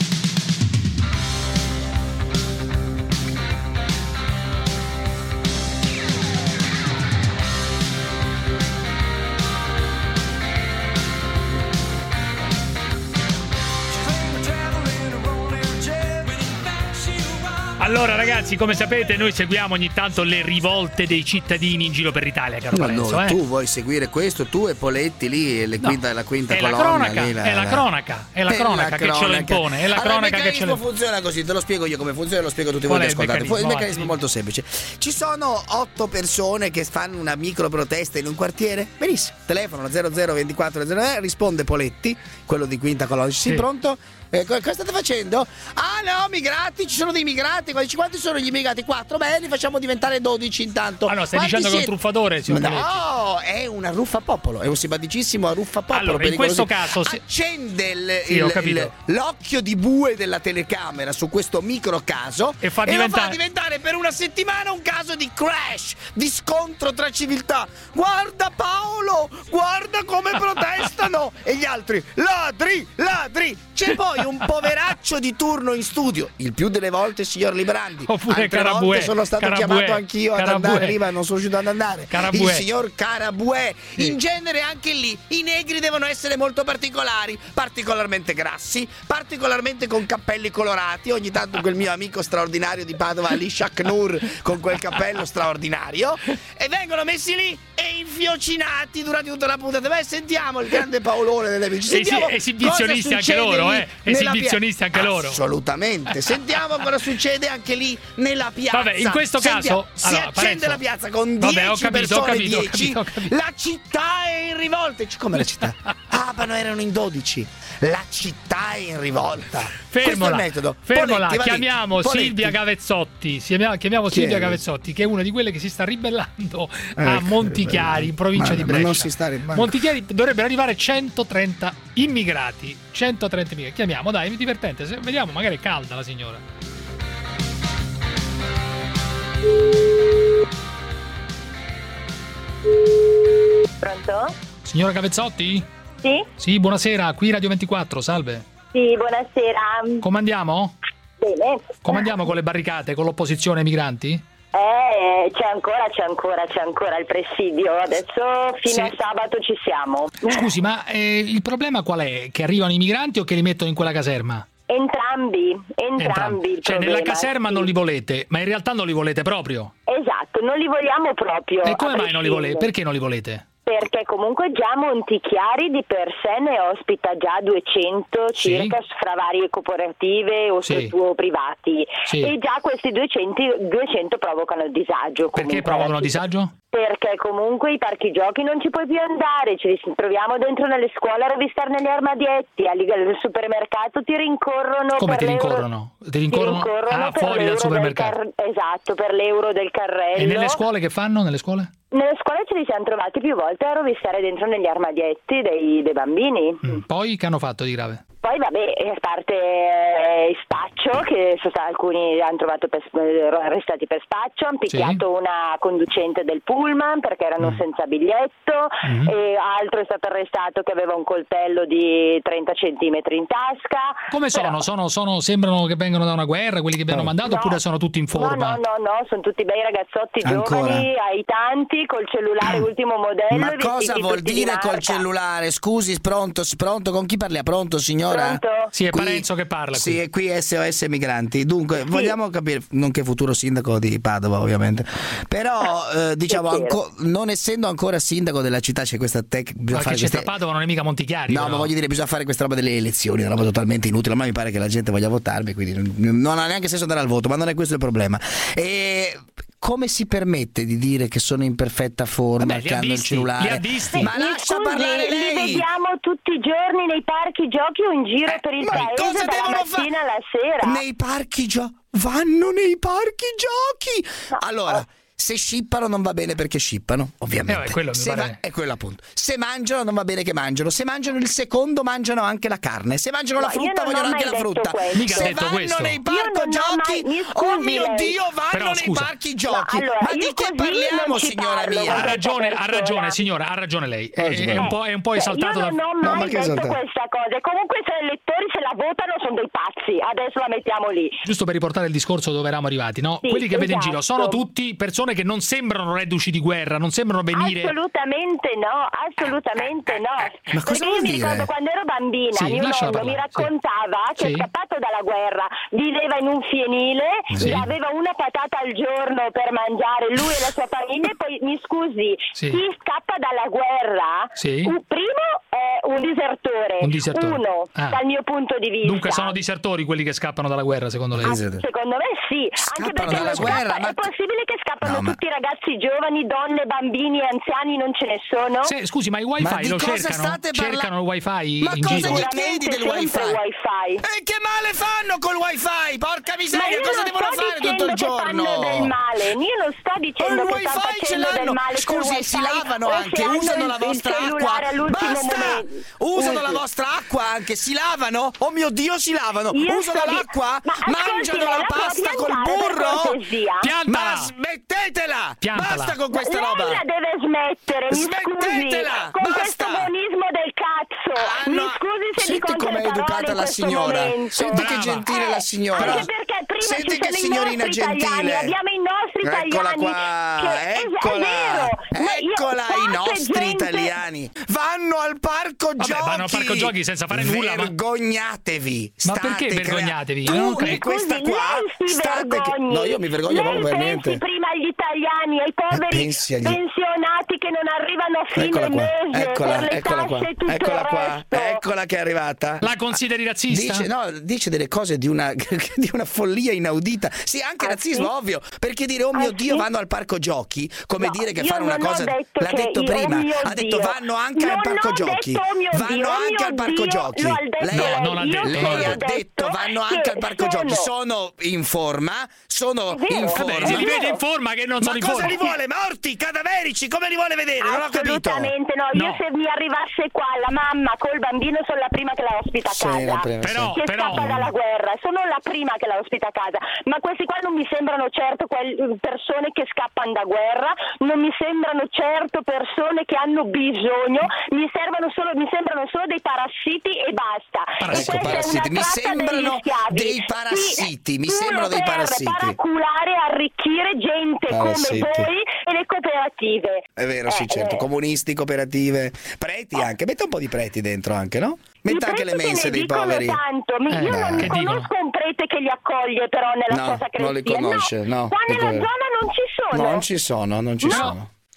Allora ragazzi, come sapete noi seguiamo ogni tanto le rivolte dei cittadini in giro per l'Italia, caro Ma Lorenzo, no, eh. tu vuoi seguire questo, tu e Poletti lì, le No, quinta, la quinta è la colonna cronaca, lì, la- è la la- cronaca, è la È cronaca la che ce lo cronaca. impone, è la Allora, cronaca il che ce lo meccanismo funziona così, te lo spiego io come funziona e lo spiego a tutti Qual voi è che il ascoltate. Il meccanismo? meccanismo è molto semplice. Ci sono otto persone che fanno una micro protesta in un quartiere? Benissimo. Telefono zero zero ventiquattro zero zero, risponde Poletti, quello di quinta colonna. Sì, Sì. pronto? Eh, co- cosa state facendo? Ah no, migrati, ci sono dei migrati. Quanti quanti sono gli immigrati? Quattro, beh, li facciamo diventare dodici intanto. Ah no, stai Quanti dicendo che è un siete? truffatore, signor Poletti? No, è una ruffa popolo, è un simpaticissimo ruffa popolo. Allora, in questo caso se- accende il, Sì, ho il- capito. il- l'occhio di bue della telecamera su questo micro caso E fa lo diventare- fa diventare per una settimana un caso di crash, di scontro tra civiltà. Guarda Paolo, guarda come protestano! E gli altri, ladri, ladri! C'è poi un poveraccio di turno in studio, il più delle volte signor Librandi. Oppure Altre Carabuè, volte sono stato Carabuè, chiamato anch'io ad Carabuè. andare lì, ma non sono riuscito ad andare. Carabuè. Il signor Carabuè. In genere anche lì i negri devono essere molto particolari, particolarmente grassi, particolarmente con cappelli colorati. Ogni tanto quel mio amico straordinario di Padova, Ali Shaknur, con quel cappello straordinario, e vengono messi lì e infiocinati durante tutta la puntata. Beh, sentiamo il grande Paolone delle amici. Sentiamo Esi- esibizionisti cosa anche succede loro, lì eh. nella Esibizionisti pia- anche loro. Assolutamente. Sentiamo cosa succede anche lì nella piazza. Vabbè, in questo Sentiamo. caso- si allora, accende Parenzo. la piazza con Vabbè, dieci ho capito, ho persone, capito, ho dieci. capito, ho capito. La città è in rivolta. Come la città? Ah, ma no, erano in dodici. La città è in rivolta. Questo è Fermola, il metodo. fermola, Poletti, va lì. chiamiamo Poletti. Silvia Cavezzotti, chiamiamo, chiamiamo Chi Silvia è? Cavezzotti, che è una di quelle che si sta ribellando Eh, a Montichiari, in provincia ma- di ma Brescia. non si sta ribellando. Montichiari dovrebbero arrivare centotrenta immigrati, centotrenta immigrati. Chiamiamo, dai, è divertente, se- vediamo, magari è calda la signora. Pronto? Signora Cavezzotti? Sì? Sì, buonasera, qui Radio ventiquattro, salve. Sì, buonasera. Come andiamo? Bene. Come andiamo con le barricate, con l'opposizione ai migranti? Eh, c'è ancora, c'è ancora, c'è ancora il presidio. Adesso fino Sì. a sabato ci siamo. Scusi, ma eh, il problema qual è? Che arrivano i migranti o che li mettono in quella caserma? Entrambi, entrambi. il Cioè, problema, nella caserma sì. non li volete, ma in realtà non li volete proprio. Esatto, non li vogliamo proprio. E come a mai non li volete? prescindere. Perché non li volete? perché comunque già Montichiari di per sé ne ospita già duecento Sì. circa fra varie cooperative o, Sì. o privati Sì. e già questi duecento, duecento provocano disagio. Perché comunque provocano alla città. disagio? Perché comunque i parchi giochi non ci puoi più andare, ci troviamo dentro nelle scuole a rovistare negli armadietti, al al supermercato ti rincorrono Come per ti l'euro- rincorrono? Ti ti rincorrono, rincorrono ah, per fuori dal l'euro del supermercato. car- esatto, per l'euro del carrello. E nelle scuole che fanno? Nelle scuole? Nelle scuole ce li siamo trovati più volte a rovistare dentro negli armadietti dei, dei bambini. Mm. Poi che hanno fatto di grave? Poi vabbè, a parte eh, il spaccio, che sono stati, alcuni hanno trovato per, arrestati per spaccio, hanno picchiato una conducente del pullman perché erano Mm. senza biglietto, Mm. e altro è stato arrestato che aveva un coltello di trenta centimetri in tasca. Come sono? Sono, sono? Sembrano che vengono da una guerra, quelli che vi hanno mandato, No. oppure sono tutti in forma? No, no, no, no, sono tutti bei ragazzotti Ancora? giovani, aitanti, col cellulare ultimo modello. Ma e cosa vestiti vuol tutti di dire marca. col cellulare? Scusi, pronto, pronto, con chi parliamo? Pronto, signora? Pronto? Sì, è Parenzo che parla. Sì, è qui S O S Migranti. Dunque, vogliamo capire, non che futuro sindaco di Padova, ovviamente, però eh, diciamo, È vero. anco- non essendo ancora sindaco della città, c'è questa tecnica. Ma che c'è sta Padova, non è mica Montichiari. No, però. ma voglio dire, bisogna fare questa roba delle elezioni, una roba totalmente inutile. A me mi pare che la gente voglia votarmi, quindi non, non ha neanche senso andare al voto, ma non è questo il problema. E come si permette di dire che sono in perfetta forma, Vabbè, li che ha hanno il visti, cellulare? li ha visti. Ma Mi lascia scusi, parlare li lei! vediamo tutti i giorni nei parchi giochi o in giro per il ma paese cosa dalla devono mattina alla sera. Nei parchi giochi? Vanno nei parchi giochi! Allora, se scippano non va bene perché scippano, ovviamente. Eh, vabbè, quello mi Se pare- va- è quello appunto. Se mangiano non va bene che mangiano. Se mangiano il secondo mangiano anche la carne. Se mangiano No, la io frutta non ho vogliono anche mai la detto frutta. questo. Mica ha Se detto vanno questo. nei Io parchi non ho giochi, mai- mi oh scusi mio lei. Dio, vanno Però, nei scusa. parchi giochi. allora, Ma io di che così parliamo, non ci signora parlo, mia? Ha questa ragione, ha persona. ragione, signora, ha ragione lei. È, Eh, è un po', è un po' Cioè, esaltato io da... non ho No, mai ma che detto esaltato? questa cosa. E comunque se gli elettori se la votano sono dei pazzi. Adesso la mettiamo lì. Giusto per riportare il discorso dove eravamo arrivati, no? Sì, Quelli che vede in esatto. giro sono tutti persone che non sembrano reduci di guerra, non sembrano venire... Assolutamente no, assolutamente no. Ma cosa Perché io vuol mi dire? ricordo quando ero bambina, Sì, mio lasciala nonno mi parlare, sì. raccontava che Sì. è scappato dalla guerra, viveva in un fienile, Sì. aveva una patata al giorno per mangiare lui e la sua famiglia e poi mi scusi, Sì. chi scappa dalla guerra, Sì. un primo è un disertore, Un disertore. uno Ah. dal mio punto di vista. Dunque sono disertori quelli che scappano dalla guerra, secondo lei? Ah, secondo me sì, anche Scappano perché dalla non scappa- guerra, ma- è possibile che scappano No, ma- tutti i ragazzi giovani, donne, bambini, anziani, non ce ne sono? Se- scusi, ma i Ma wifi di lo cosa cercano? state parlando? Cercano il wifi Ma in cosa giro? gli chiedi del Sicuramente wifi? sempre wifi. E che male fanno col wifi? Porca Ma miseria, io cosa non devono sto fare tutto dicendo il che fanno giorno? del male, io non sto dicendo il che stanno wifi ce facendo del l'hanno. male col Scusi, wifi, si lavano o se anche, hanno usano il- la vostra il acqua. cellulare all'ultimo Basta! momento. Usano la Usi. vostra acqua anche, si lavano? Oh mio Dio, si lavano. Io Usano sto di- l'acqua? Ma ascolti, Mangiano lei la la può pasta col piantare, per burro? cortesia? Piantala! Ma smettetela! Piantala. Basta con questa lei roba. la deve smettere, mi Smettetela! scusi, con Basta! questo buonismo del cazzo. Ah, mi no. scusi se Senti dico com'è altre parole educata in la questo signora. momento. Senti che Brava. gentile la signora. Anche perché prima Senti ci che sono i signorina nostri italiani, gentile. abbiamo i nostri Eccola italiani qua, che è- eccola, è vero. No, io- eccola i quante nostri gente- italiani. Vanno al parco Vabbè, giochi. vanno al parco giochi senza fare nulla, ma- Vergognatevi. Ma State perché crea- vergognatevi? Tu Non ho e capito. questa Scusi, qua lei si state che- vergogni. No, io mi vergogno lei proprio per pensi niente. prima agli italiani, ai poveri pensi agli- pensionati che non arrivano a fine Eccola qua, mese eccola, per le eccola qua, tasse e tutto eccola il qua, resto. eccola che è arrivata. La consideri razzista? Dice, no, dice delle cose di una, di una follia inaudita. Sì, anche Ah, razzismo, sì? ovvio. Perché dire, oh mio Ah, Dio, sì? vanno al parco giochi, come No, dire che io fanno una non ho cosa. detto L'ha che detto io- prima. oh mio Ha detto Dio. vanno anche Non al parco ho giochi. detto, oh mio Vanno Dio, oh anche mio al parco Dio. giochi. Lo ha detto Lei, No, non ha io detto, solo non ha lei ha detto detto vanno che anche al parco giochi. sono- Sono in forma. Sono È vero. in Vabbè, forma. Vabbè, se li vede in forma che non Ma sono in cosa forma. li vuole? Morti, cadaverici, come li vuole vedere? Non ho capito. Assolutamente no. No. Io se mi arrivasse qua la mamma col bambino sono la prima che la ospita a Sì, casa. la prima, Però- che però- scappa dalla guerra, sono la prima che la ospita a casa. Ma questi qua non mi sembrano certo quel- persone che scappano da guerra, non mi sembrano certo persone che hanno bisogno, mi servono solo, mi sembrano solo dei parassiti e basta. Parassiti, e questa parassiti. è una Mi tratta sembrano degli schiavi. dei parassiti, mi Sì, sembrano dei solo per parassiti. paraculare e arricchire gente Parassiti. come voi e le cooperative. È vero, sì, Eh, certo. eh. Comunisti, cooperative, preti anche. Metta un po' di preti dentro anche, no? Metta I anche le preti mense che ne dei dicono poveri. tanto. Mi- Eh, io non che dicono? conosco un prete che li accoglie però nella No, sua sacrestia. non li conosce, no, Qua che nella quello. zona non ci sono. Non ci sono, non ci No. sono.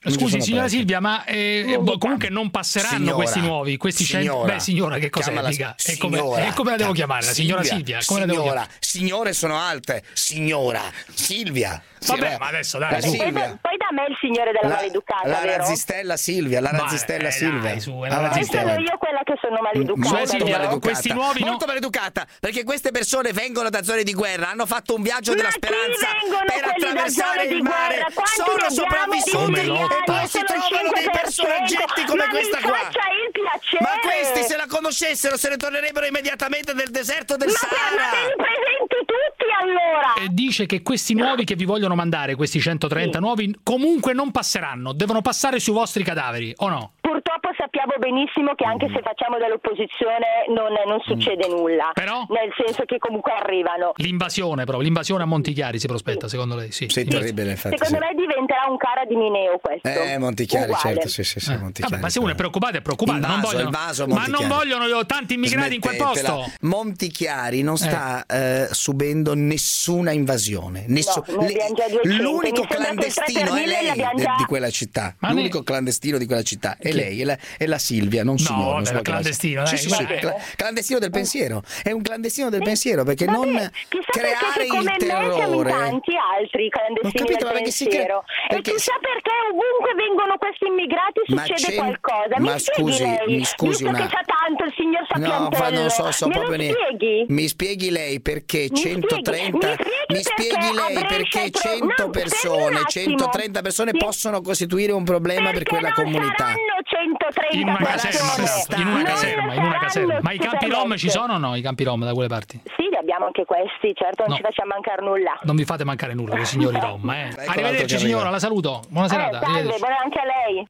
Scusi signora Silvia, ma eh, boh, comunque non passeranno signora, questi nuovi, questi cento... Beh signora, che cos'è? Dica. E come, e come la devo chiamare? La signora Silvia? Come signora, la devo chiamare? Signore sono alte, signora Silvia. Vabbè, sì, ma adesso dai, su. Poi, da, poi da me il signore della la, maleducata, la vero? razzistella Silvia, la razzistella eh, Silvia. Dai, su, la E sono io quella che sono maleducata, molto vero? maleducata, questi nuovi molto no? maleducata, perché queste persone vengono da zone di guerra, hanno fatto un viaggio Ma della chi speranza vengono per quelli da attraversare zone il di mare, guerra? Quanti sono ne abbiamo sopravvissuti di e poi italiani? si Sono trovano dei cinque per personaggetti cento. come Ma questa mi qua. faccia il piacere. Ma questi se la conoscessero se ne tornerebbero immediatamente del deserto del Ma Sahara. me li presenti tutti allora? E dice che questi nuovi che vi vogliono mandare, questi centotrenta sì. nuovi, comunque non passeranno, devono passare sui vostri cadaveri, o no? Purtroppo sappiamo benissimo che anche se facciamo dell'opposizione non, non succede nulla. Però? Nel senso che comunque arrivano. L'invasione proprio, l'invasione a Montichiari si prospetta, secondo lei? Sì, sì terribile, infatti. Secondo sì. me diventerà un cara di Mineo questo. Eh, Montichiari, uguale. certo, sì, sì, sì, Eh. Montichiari. Vabbè, ma se uno è preoccupato è preoccupato, Il non vaso, vogliono, il vaso ma non Montichiari. vogliono tanti immigrati in quel Smettetela. posto. Montichiari non sta eh. Eh, subendo nessuna invasione, Nessu- No, ne abbiamo già duecento. l'unico Mi sembra che il tre clandestino per è mille lei l'abbiamo de- già- di quella città. Ma L'unico ne- clandestino di quella città è Chi? lei, è la, è la Silvia, non No, signore. non vabbè, so che la- clandestino, Sì, dai, sì, sì, vai. cla- clandestino del pensiero. È un clandestino del Sì. pensiero perché Vabbè, non chissà creare perché come il me siamo in terrore. tanti altri clandestini Ho capito, del ma perché si crea- pensiero. perché- E chissà perché ovunque vengono questi immigrati Ma succede c'è- qualcosa. Mi ma spieghi scusi, lei, mi scusi visto una- che sa tanto il signor No, fa, Sapiantello, non so, so me proprio lo niente. spieghi? Mi spieghi lei perché Mi centotrenta spieghi, mi mi spieghi spieghi perché lei a Brescia perché è tro- cento no, fermi un persone, attimo. centotrenta persone Sì. possono costituire un problema per Perché quella non comunità. saranno centotrenta In una caserma, persone. però, in una Non caserma, in una saranno caserma. Ma i campi rom ci sicuramente. sono o no? I campi rom da quelle parti? Sì, li abbiamo anche questi, certo, non No. ci facciamo mancare nulla. Non vi fate mancare nulla, voi signori rom, eh. l'altro Arrivederci che signora, arriva. la saluto. Buona Eh, serata. salve, arrivederci. buona anche a lei.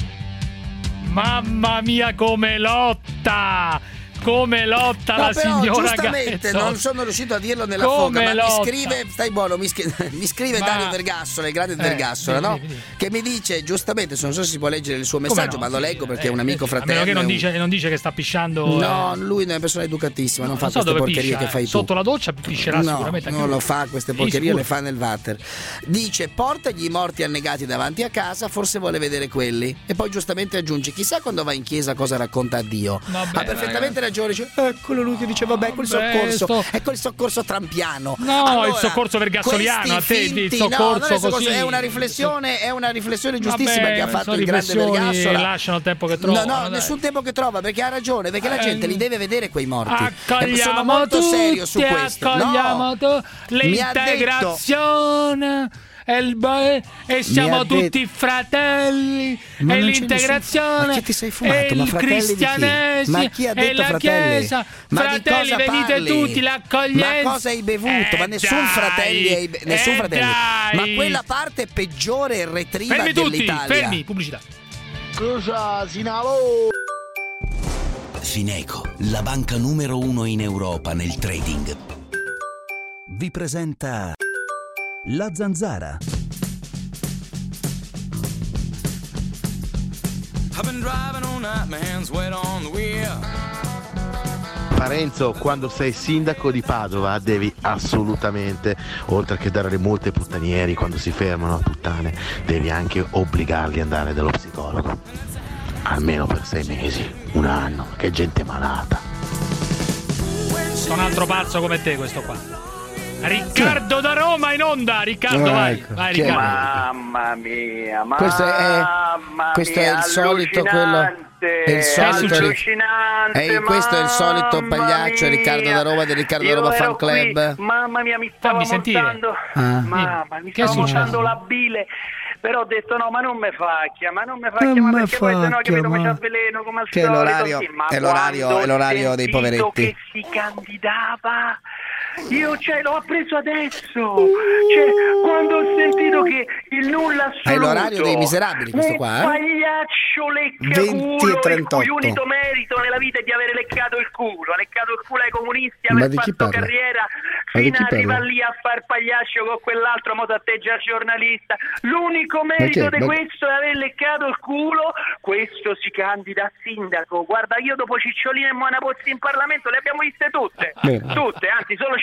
Mamma mia come lotta! Come lotta No, la però signora giustamente Gazzotti. non sono riuscito a dirlo nella Come foga, ma lotta? mi scrive, stai buono, mi scrive, mi scrive Ma- Dario Vergassola, il grande Eh, Vergassola, vedi, no? vedi. Che mi dice giustamente, non so se si può leggere il suo Come messaggio, no? ma lo Sì, leggo perché eh, è un amico eh, fratello. A meno che non è un- dice, non dice che sta pisciando. No, eh. lui è una persona educatissima, non fa Non so queste dove porcherie piscia, che fai eh. tu. Sotto la doccia piscerà No, sicuramente anche non lui. lo fa, queste Sì, porcherie sicuro. le fa nel water. Dice portagli i morti annegati davanti a casa, forse vuole vedere quelli. E poi giustamente aggiunge, chissà quando va in chiesa cosa racconta a Dio. Vabbè, ha perfettamente ragione, dice, eccolo lui che dice vabbè, quel Vabbè, soccorso, sto- ecco il soccorso trampiano. No, Allora, il soccorso vergassoliano, a te questi il finti- soccorso no, non è, così. è una riflessione, è una riflessione giustissima Vabbè, che ha fatto sono il grande riflessioni, Vergassola. lasciano il tempo che No, trovano. no, dai. nessun tempo che trova, perché ha ragione, perché la Eh, gente li deve vedere quei morti. E sono Accogliamo molto tutti, serio su questo. accogliamo No. tu- Mi ha l'integrazione e, il bo- e siamo ha tutti detto- fratelli Ma e non c'è l'integrazione nessun- ma che ti sei fumato? e Ma il fratelli di chi? cristianesimo Ma chi ha e detto la fratelli? chiesa. Ma di Fratelli, cosa venite parli? tutti, l'accoglienza. Ma cosa hai bevuto? Eh, Ma nessun dai, fratelli hai be- nessun eh, fratelli. dai. Ma quella parte peggiore e retriva Fermi tutti, dell'Italia. fermi, pubblicità. Cosa, Sinalo? Fineco, la banca numero uno in Europa nel trading, vi presenta La Zanzara. I've been driving all night, my hands wet on the wheel. Parenzo, quando sei sindaco di Padova devi assolutamente, oltre che dare le multe ai puttanieri quando si fermano a puttane, devi anche obbligarli ad andare dallo psicologo. Almeno per sei mesi, un anno, che gente malata. Sono un altro pazzo come te questo qua. Riccardo da Roma in onda, Riccardo, Ah, vai, ecco. vai Chi è? Riccardo. Mamma mia, mamma Questo è, questo è mia, il solito quello è il solito allucinante, è, questo è il solito mamma pagliaccio mia. Riccardo da Roma del Riccardo da Io Roma ero Fan Club. qui, mamma mia, mi stava Fammi sentire. montando Ah. mamma, mi Che è stava successo? montando la bile. Però ho detto no, ma non me facchia, ma non me Non facchia, ma me perché poi se no facchia, capito ma- mi c'ha veleno come al Che è solito. l'orario- sì, ma è l'orario- quando è l'orario ho dei sentito poveretti. che si candidava, io cioè, l'ho appreso adesso, cioè quando ho sentito che il nulla assoluto È l'orario dei miserabili questo un qua, eh? pagliaccio venti leccaculo e il trentotto. cui unico merito nella vita è di avere leccato il culo, ha leccato il culo ai comunisti, Ma aver di chi fatto parla? carriera Ma di fino chi a arrivare parla? lì a far pagliaccio con quell'altro modo a te già giornalista. L'unico chi è? merito di Ma- questo è aver leccato il culo. Questo si candida a sindaco. Guarda, io dopo Cicciolina e Moana Pozzi in Parlamento le abbiamo viste tutte, Bene. tutte, anzi solo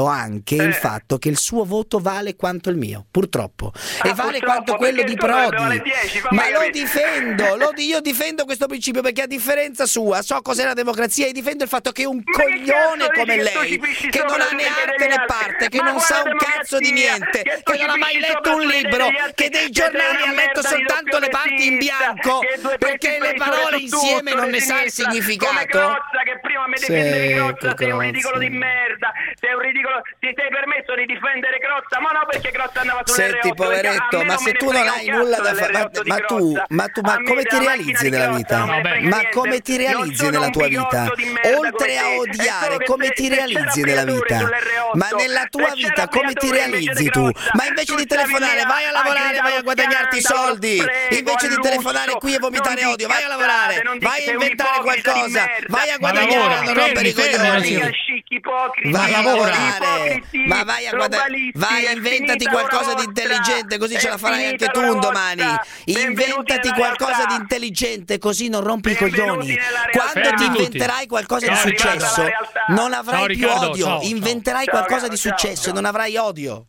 difendo anche Eh. il fatto che il suo voto vale quanto il mio, purtroppo, Ah, e vale purtroppo, quanto quello perché di il tuo dovrebbe Prodi. valere dieci, fammi Ma lo capire. difendo, lo di- io difendo questo principio perché a differenza sua so cos'è la democrazia e difendo il fatto che un coglione cazzo come dici che tu lei, ci pisci che sopra non ha sulle né idee arte degli né altri? parte, che Ma non sa quale un cazzo di democrazia? niente, Che tu che ci non ha mai pisci letto sopra un sulle idee libro, degli altri, che dei che giornali sei una ha letto merda di soltanto le parti in progressista, bianco, che due perché pezzi le fai parole su tutto, insieme non di ne sa il sinistra, come significato. Crozza, che prima mi difendevi Crozza, sei un ridicolo di merda, sei un ridicolo, ti sei permesso di difendere Crozza, ma no perché Crozza andava sull'erre otto. Senti poveretto, ma se tu non hai nulla da fare, ma, ma tu, ma tu, ma come ti realizzi nella vita? Ma come ti realizzi nella tua vita? Oltre a odiare, come ti realizzi nella vita? Ma nella tua vita come ti realizzi tu? Ma invece di telefonare vai a lavorare, vai a guadagnarti i soldi, invece di telefonare qui e vomitare odio, vai a lavorare, vai a inventare qualcosa, vai a guadagnare, non rompere i coglioni, vai a lavorare, ma vai a guadagnare, vai, inventati qualcosa di intelligente, così ce la farai anche tu un domani. Inventati qualcosa di intelligente, così non rompi i coglioni. Quando ti inventerai qualcosa di successo non avrai più odio, inventerai qualcosa di successo e non avrai odio.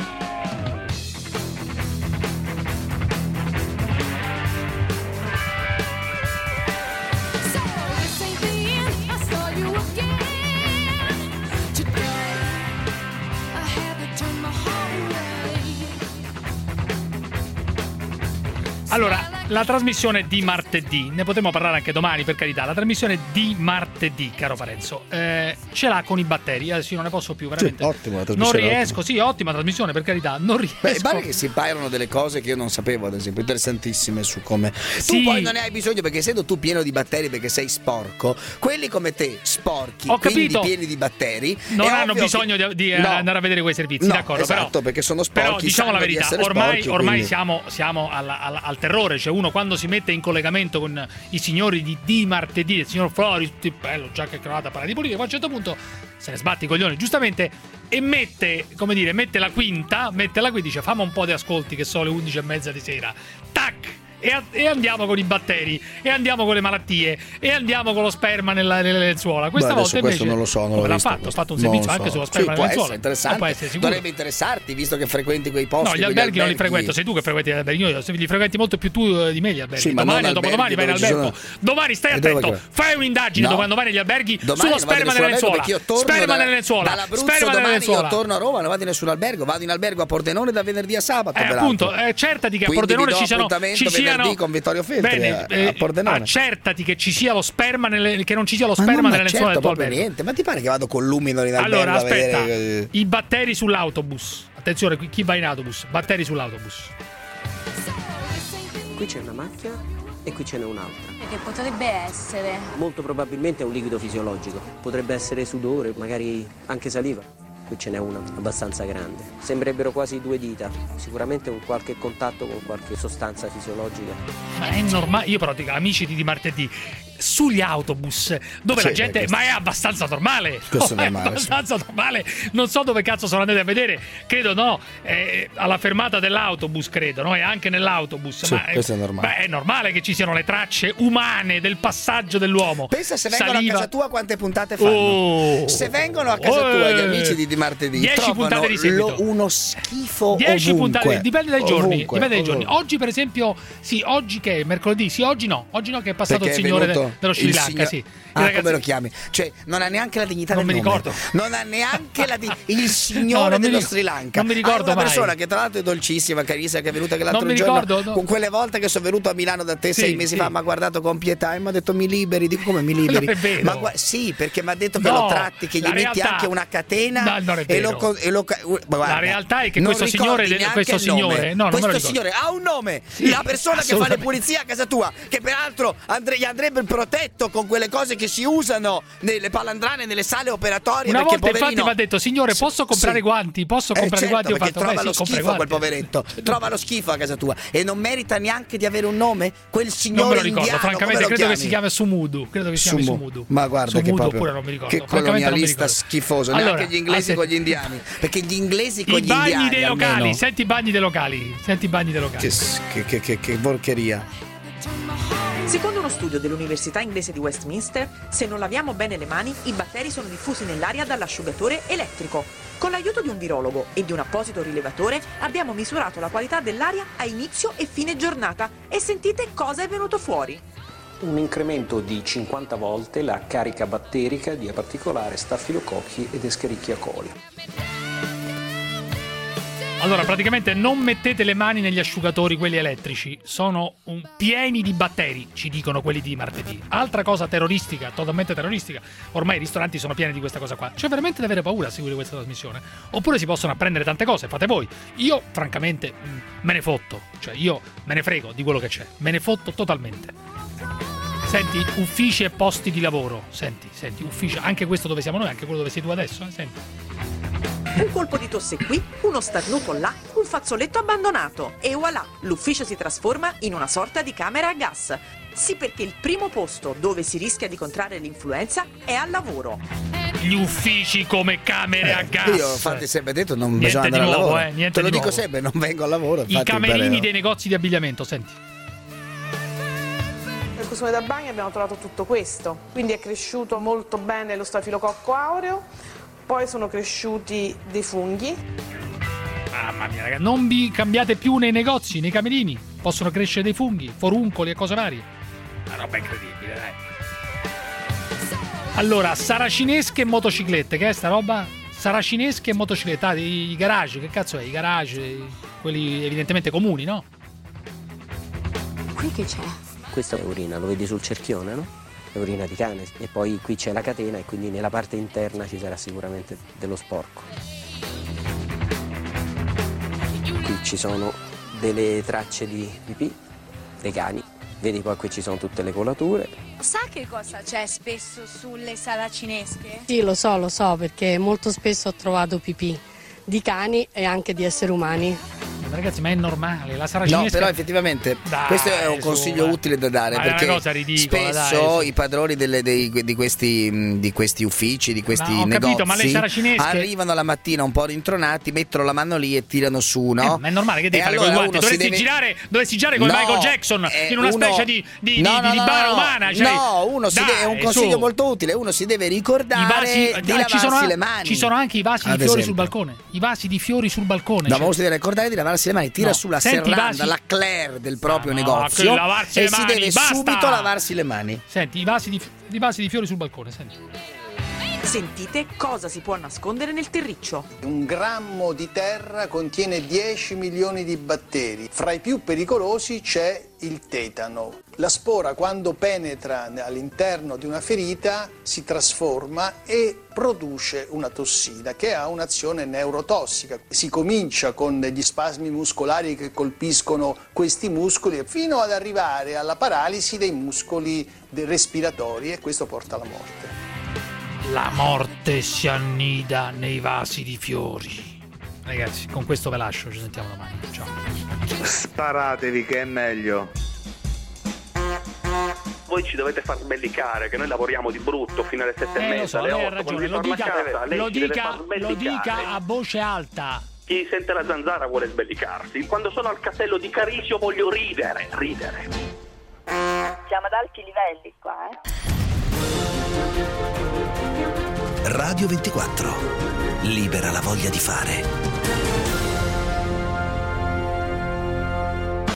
Allora, la trasmissione di martedì, ne potremo parlare anche domani, per carità. La trasmissione di martedì, caro Parenzo, eh, ce l'ha con i batteri. Adesso io non ne posso più, veramente. Sì, ottima la trasmissione. Non riesco, ottima. Sì, ottima trasmissione, per carità. Non riesco. Beh, pare che si imparano delle cose che io non sapevo, ad esempio, interessantissime su come. Sì. Tu poi non ne hai bisogno, perché essendo tu pieno di batteri, perché sei sporco, quelli come te, sporchi, Ho quindi capito. pieni di batteri, Non è hanno ovvio bisogno che... di, di no. andare a vedere quei servizi, No, d'accordo? esatto, però, perché sono sporchi. Però diciamo la sanno di verità, essere ormai, sporchi, ormai quindi- siamo, siamo alla- alla- al terrore. Cioè, uno quando si mette in collegamento con i signori di, di martedì, il signor Flori, tutti bello, giacca e cravatta, parla di politica, poi a un certo punto se ne sbatte i coglioni, giustamente, e mette, come dire, mette la quinta, mette la quinta, dice fammi un po' di ascolti che sono le undici e mezza di sera, tac! E, a- e andiamo con i batteri, e andiamo con le malattie, e andiamo con lo sperma nella, nelle lenzuola. Questa Beh, volta adesso invece questo non lo so, non come l'ho l'ha visto fatto? Ha questo. fatto un Non servizio lo anche so. sullo Sì, sperma può nelle lenzuola. essere interessante. Non può essere sicuro. Dovrebbe interessarti, visto che frequenti quei posti. No, gli quegli alberghi non li alberghi. frequento, sei tu che frequenti gli alberghi, io li frequenti molto più tu eh, di me gli alberghi. Sì, ma domani non o dopodomani vai in alberghi dove albergo. ci sono- Domani stai E dove attento, che- fai un'indagine No. quando vai negli alberghi Domani sullo non vado sperma in nelle nessun albergo, lenzuola. perché io torno Sperma da- nelle lenzuola. dall'Abruzzo Sperma nelle domani lenzuola. io torno a Roma, non vado in nessun albergo, vado in albergo a Pordenone da venerdì a sabato. Eh, peraltro. appunto, eh, certati che a Quindi Pordenone vi do ci siano appuntamento ci siano venerdì con Vittorio Feltri, Bene, eh, a Pordenone. accertati che ci sia lo sperma nelle, che non ci sia lo Ma sperma non nelle lenzuola del certo tuo proprio albergo. niente. Ma ti pare che vado con l'umido in albergo Allora, a aspetta, vedere... i batteri sull'autobus. Attenzione, qui- chi va in autobus? Batteri sull'autobus. Qui c'è una macchia e qui ce n'è un'altra. Che potrebbe essere? Molto probabilmente è un liquido fisiologico. Potrebbe essere sudore, magari anche saliva. Qui ce n'è una abbastanza grande. Sembrerebbero quasi due dita. Sicuramente un qualche contatto con qualche sostanza fisiologica. Ma è normale, io però dico, amici di, di martedì, sugli autobus dove Sì, la gente, questo- ma è abbastanza normale. Questo è Oh, normale, sì. abbastanza normale. Non so dove cazzo sono andati a vedere, credo no, eh, alla fermata dell'autobus, credo, no? E anche nell'autobus. Sì, ma questo è normale. Beh, è normale che ci siano le tracce umane del passaggio dell'uomo. Pensa se vengono Saliva. a casa tua quante puntate fanno. Oh. Se vengono a casa Oh. tua gli amici di, di martedì Dieci trovano puntate di seguito. lo- uno schifo dieci ovunque. puntate, dipende dai giorni, Ovunque, dipende dai giorni. ovunque. Oggi per esempio, sì, oggi che è mercoledì, sì, oggi no, oggi no che è passato Perché il è signore venuto de- dello Sri il Lanka, signor- sì. I Ah, ragazzi- come lo chiami? Cioè, non ha neanche la dignità Non del mi nome. ricordo. Non ha neanche la di- il No, signore non mi dello ric- Sri Lanka. non mi ricordo Ah, una mai. persona che tra l'altro è dolcissima, carissima, che è venuta che l'altro Non mi giorno ricordo, no. con quelle volte che sono venuto a Milano da te Sì, sei mesi sì. fa, mi ha guardato con pietà e mi ha detto mi liberi. Dico come mi liberi? Non è vero. Ma gua- sì, perché mi ha detto che No, lo tratti, che gli la metti realtà- anche una catena No, non è e vero. lo, co- e lo ca- guarda, La realtà è che non questo ricordi signore de- neanche questo il nome. signore- no, non me lo questo ricordo. signore ha un nome, Sì, la persona che fa le assolutamente. pulizie a casa tua, che peraltro andre- gli andrebbe protetto con quelle cose che si usano nelle palandrane, nelle sale operatorie. Una perché volta infatti poverino- mi ha detto signore posso comprare Sì. guanti? Posso Eh, comprare certo, guanti? Io ho perché fatto, trova beh, lo sì, compra schifo i quel guanti. poveretto, trova lo schifo a casa tua e non merita neanche di avere un nome quel signore Non me lo ricordo, indiano, francamente come lo credo che chiami? si chiami Sumudu, credo che si chiami Sumu. Sumudu. Ma guarda che Sumudu proprio oppure non mi ricordo. che Francamente non mi colonialista ricordo. schifoso, Allora, neanche gli inglesi aspetta. con gli indiani, perché gli inglesi con I gli bagni indiani dei locali, almeno- senti i bagni dei locali, senti i bagni dei locali. che, s- che, che, che, che porcheria. Secondo uno studio dell'Università inglese di Westminster, se non laviamo bene le mani, i batteri sono diffusi nell'aria dall'asciugatore elettrico. Con l'aiuto di un virologo e di un apposito rilevatore abbiamo misurato la qualità dell'aria a inizio e fine giornata e sentite cosa è venuto fuori. Un incremento di cinquanta volte la carica batterica di A particolare stafilococchi ed Escherichia coli. Allora, praticamente non mettete le mani negli asciugatori, quelli elettrici, sono un, pieni di batteri, ci dicono quelli di martedì. Altra cosa terroristica, totalmente terroristica, ormai i ristoranti sono pieni di questa cosa qua. C'è veramente da avere paura a seguire questa trasmissione? Oppure si possono apprendere tante cose, fate voi. Io, francamente, me ne fotto, cioè io me ne frego di quello che c'è, me ne fotto totalmente. Senti, uffici e posti di lavoro, senti, senti, uffici, anche questo dove siamo noi, anche quello dove sei tu adesso, eh? Senti. Un colpo di tosse qui, uno starnuto là, un fazzoletto abbandonato e voilà, l'ufficio si trasforma in una sorta di camera a gas. Sì, perché il primo posto dove si rischia di contrarre l'influenza è al lavoro. Gli uffici come camere eh, a gas. Io infatti sempre detto non niente bisogna andare nuovo, al lavoro. Eh, niente Te lo di dico nuovo. sempre, non vengo al lavoro. I camerini dei negozi di abbigliamento, senti. Nel costume da bagno abbiamo trovato tutto questo, quindi è cresciuto molto bene lo stafilococco aureo. Poi sono cresciuti dei funghi. Mamma mia, ragazzi, non vi cambiate più nei negozi, nei camerini. Possono crescere dei funghi, foruncoli e cose varie. Una roba incredibile, dai. Allora, saracinesche e motociclette, che è sta roba? Saracinesche e motociclette, ah, i garage, che cazzo è? I garage, quelli evidentemente comuni, no? Qui che c'è? Questa è urina, lo vedi sul cerchione, no? È urina di cane, e poi qui c'è la catena e quindi nella parte interna ci sarà sicuramente dello sporco. Qui ci sono delle tracce di pipì dei cani, vedi poi qui ci sono tutte le colature. Sa che cosa c'è spesso sulle saracinesche? Sì, lo so, lo so, perché molto spesso ho trovato pipì di cani e anche di esseri umani. Ma ragazzi, ma è normale, la saracinesca... No, però effettivamente dai, questo è un consiglio su, utile da dare, ma perché è una cosa ridicola, spesso dai, i padroni delle, dei, di, questi, di questi uffici, di questi ma ho negozi capito, ma le saracinesche... arrivano la mattina un po' rintronati, mettono la mano lì e tirano su, no? Eh, ma è normale che devi e fare allora con i guanti, dovresti, deve... girare, dovresti girare con no, Michael Jackson in una uno... specie di, di, no, di, no, di no, bara no, umana. Cioè... No, uno si dai, deve, è un consiglio su. molto utile, uno si deve ricordare vasi, di ah, lavarsi ci sono, le mani. Ci sono anche i vasi Ad di fiori esempio. sul balcone. I vasi di fiori sul balcone. No, cioè... ma uno si deve ricordare di lavarsi le mani, tira no. sulla Senti, serranda, vasi... la Claire del proprio no, negozio lavarsi e le si mani, deve basta! subito lavarsi le mani. Senti, i vasi di, i vasi di fiori sul balcone, senti. Sentite cosa si può nascondere nel terriccio. Un grammo di terra contiene dieci milioni di batteri. Fra i più pericolosi c'è il tetano. La spora, quando penetra all'interno di una ferita, si trasforma e produce una tossina che ha un'azione neurotossica. Si comincia con degli spasmi muscolari che colpiscono questi muscoli fino ad arrivare alla paralisi dei muscoli respiratori, e questo porta alla morte. La morte si annida nei vasi di fiori. Ragazzi, con questo ve lascio, ci sentiamo domani. Ciao. Sparatevi che è meglio. Voi ci dovete far sbellicare, che noi lavoriamo di brutto fino alle sette Eh, e lo mezza, so, alle lei ha otto. ragione, lo Quando si dica, torna a casa, lei lo, ci deve dica, far lo sbellicare. dica a voce alta. Chi sente la zanzara vuole sbellicarsi. Quando sono al castello di Carisio voglio ridere, ridere. Siamo ad alti livelli qua, eh? Radio ventiquattro. Libera la voglia di fare.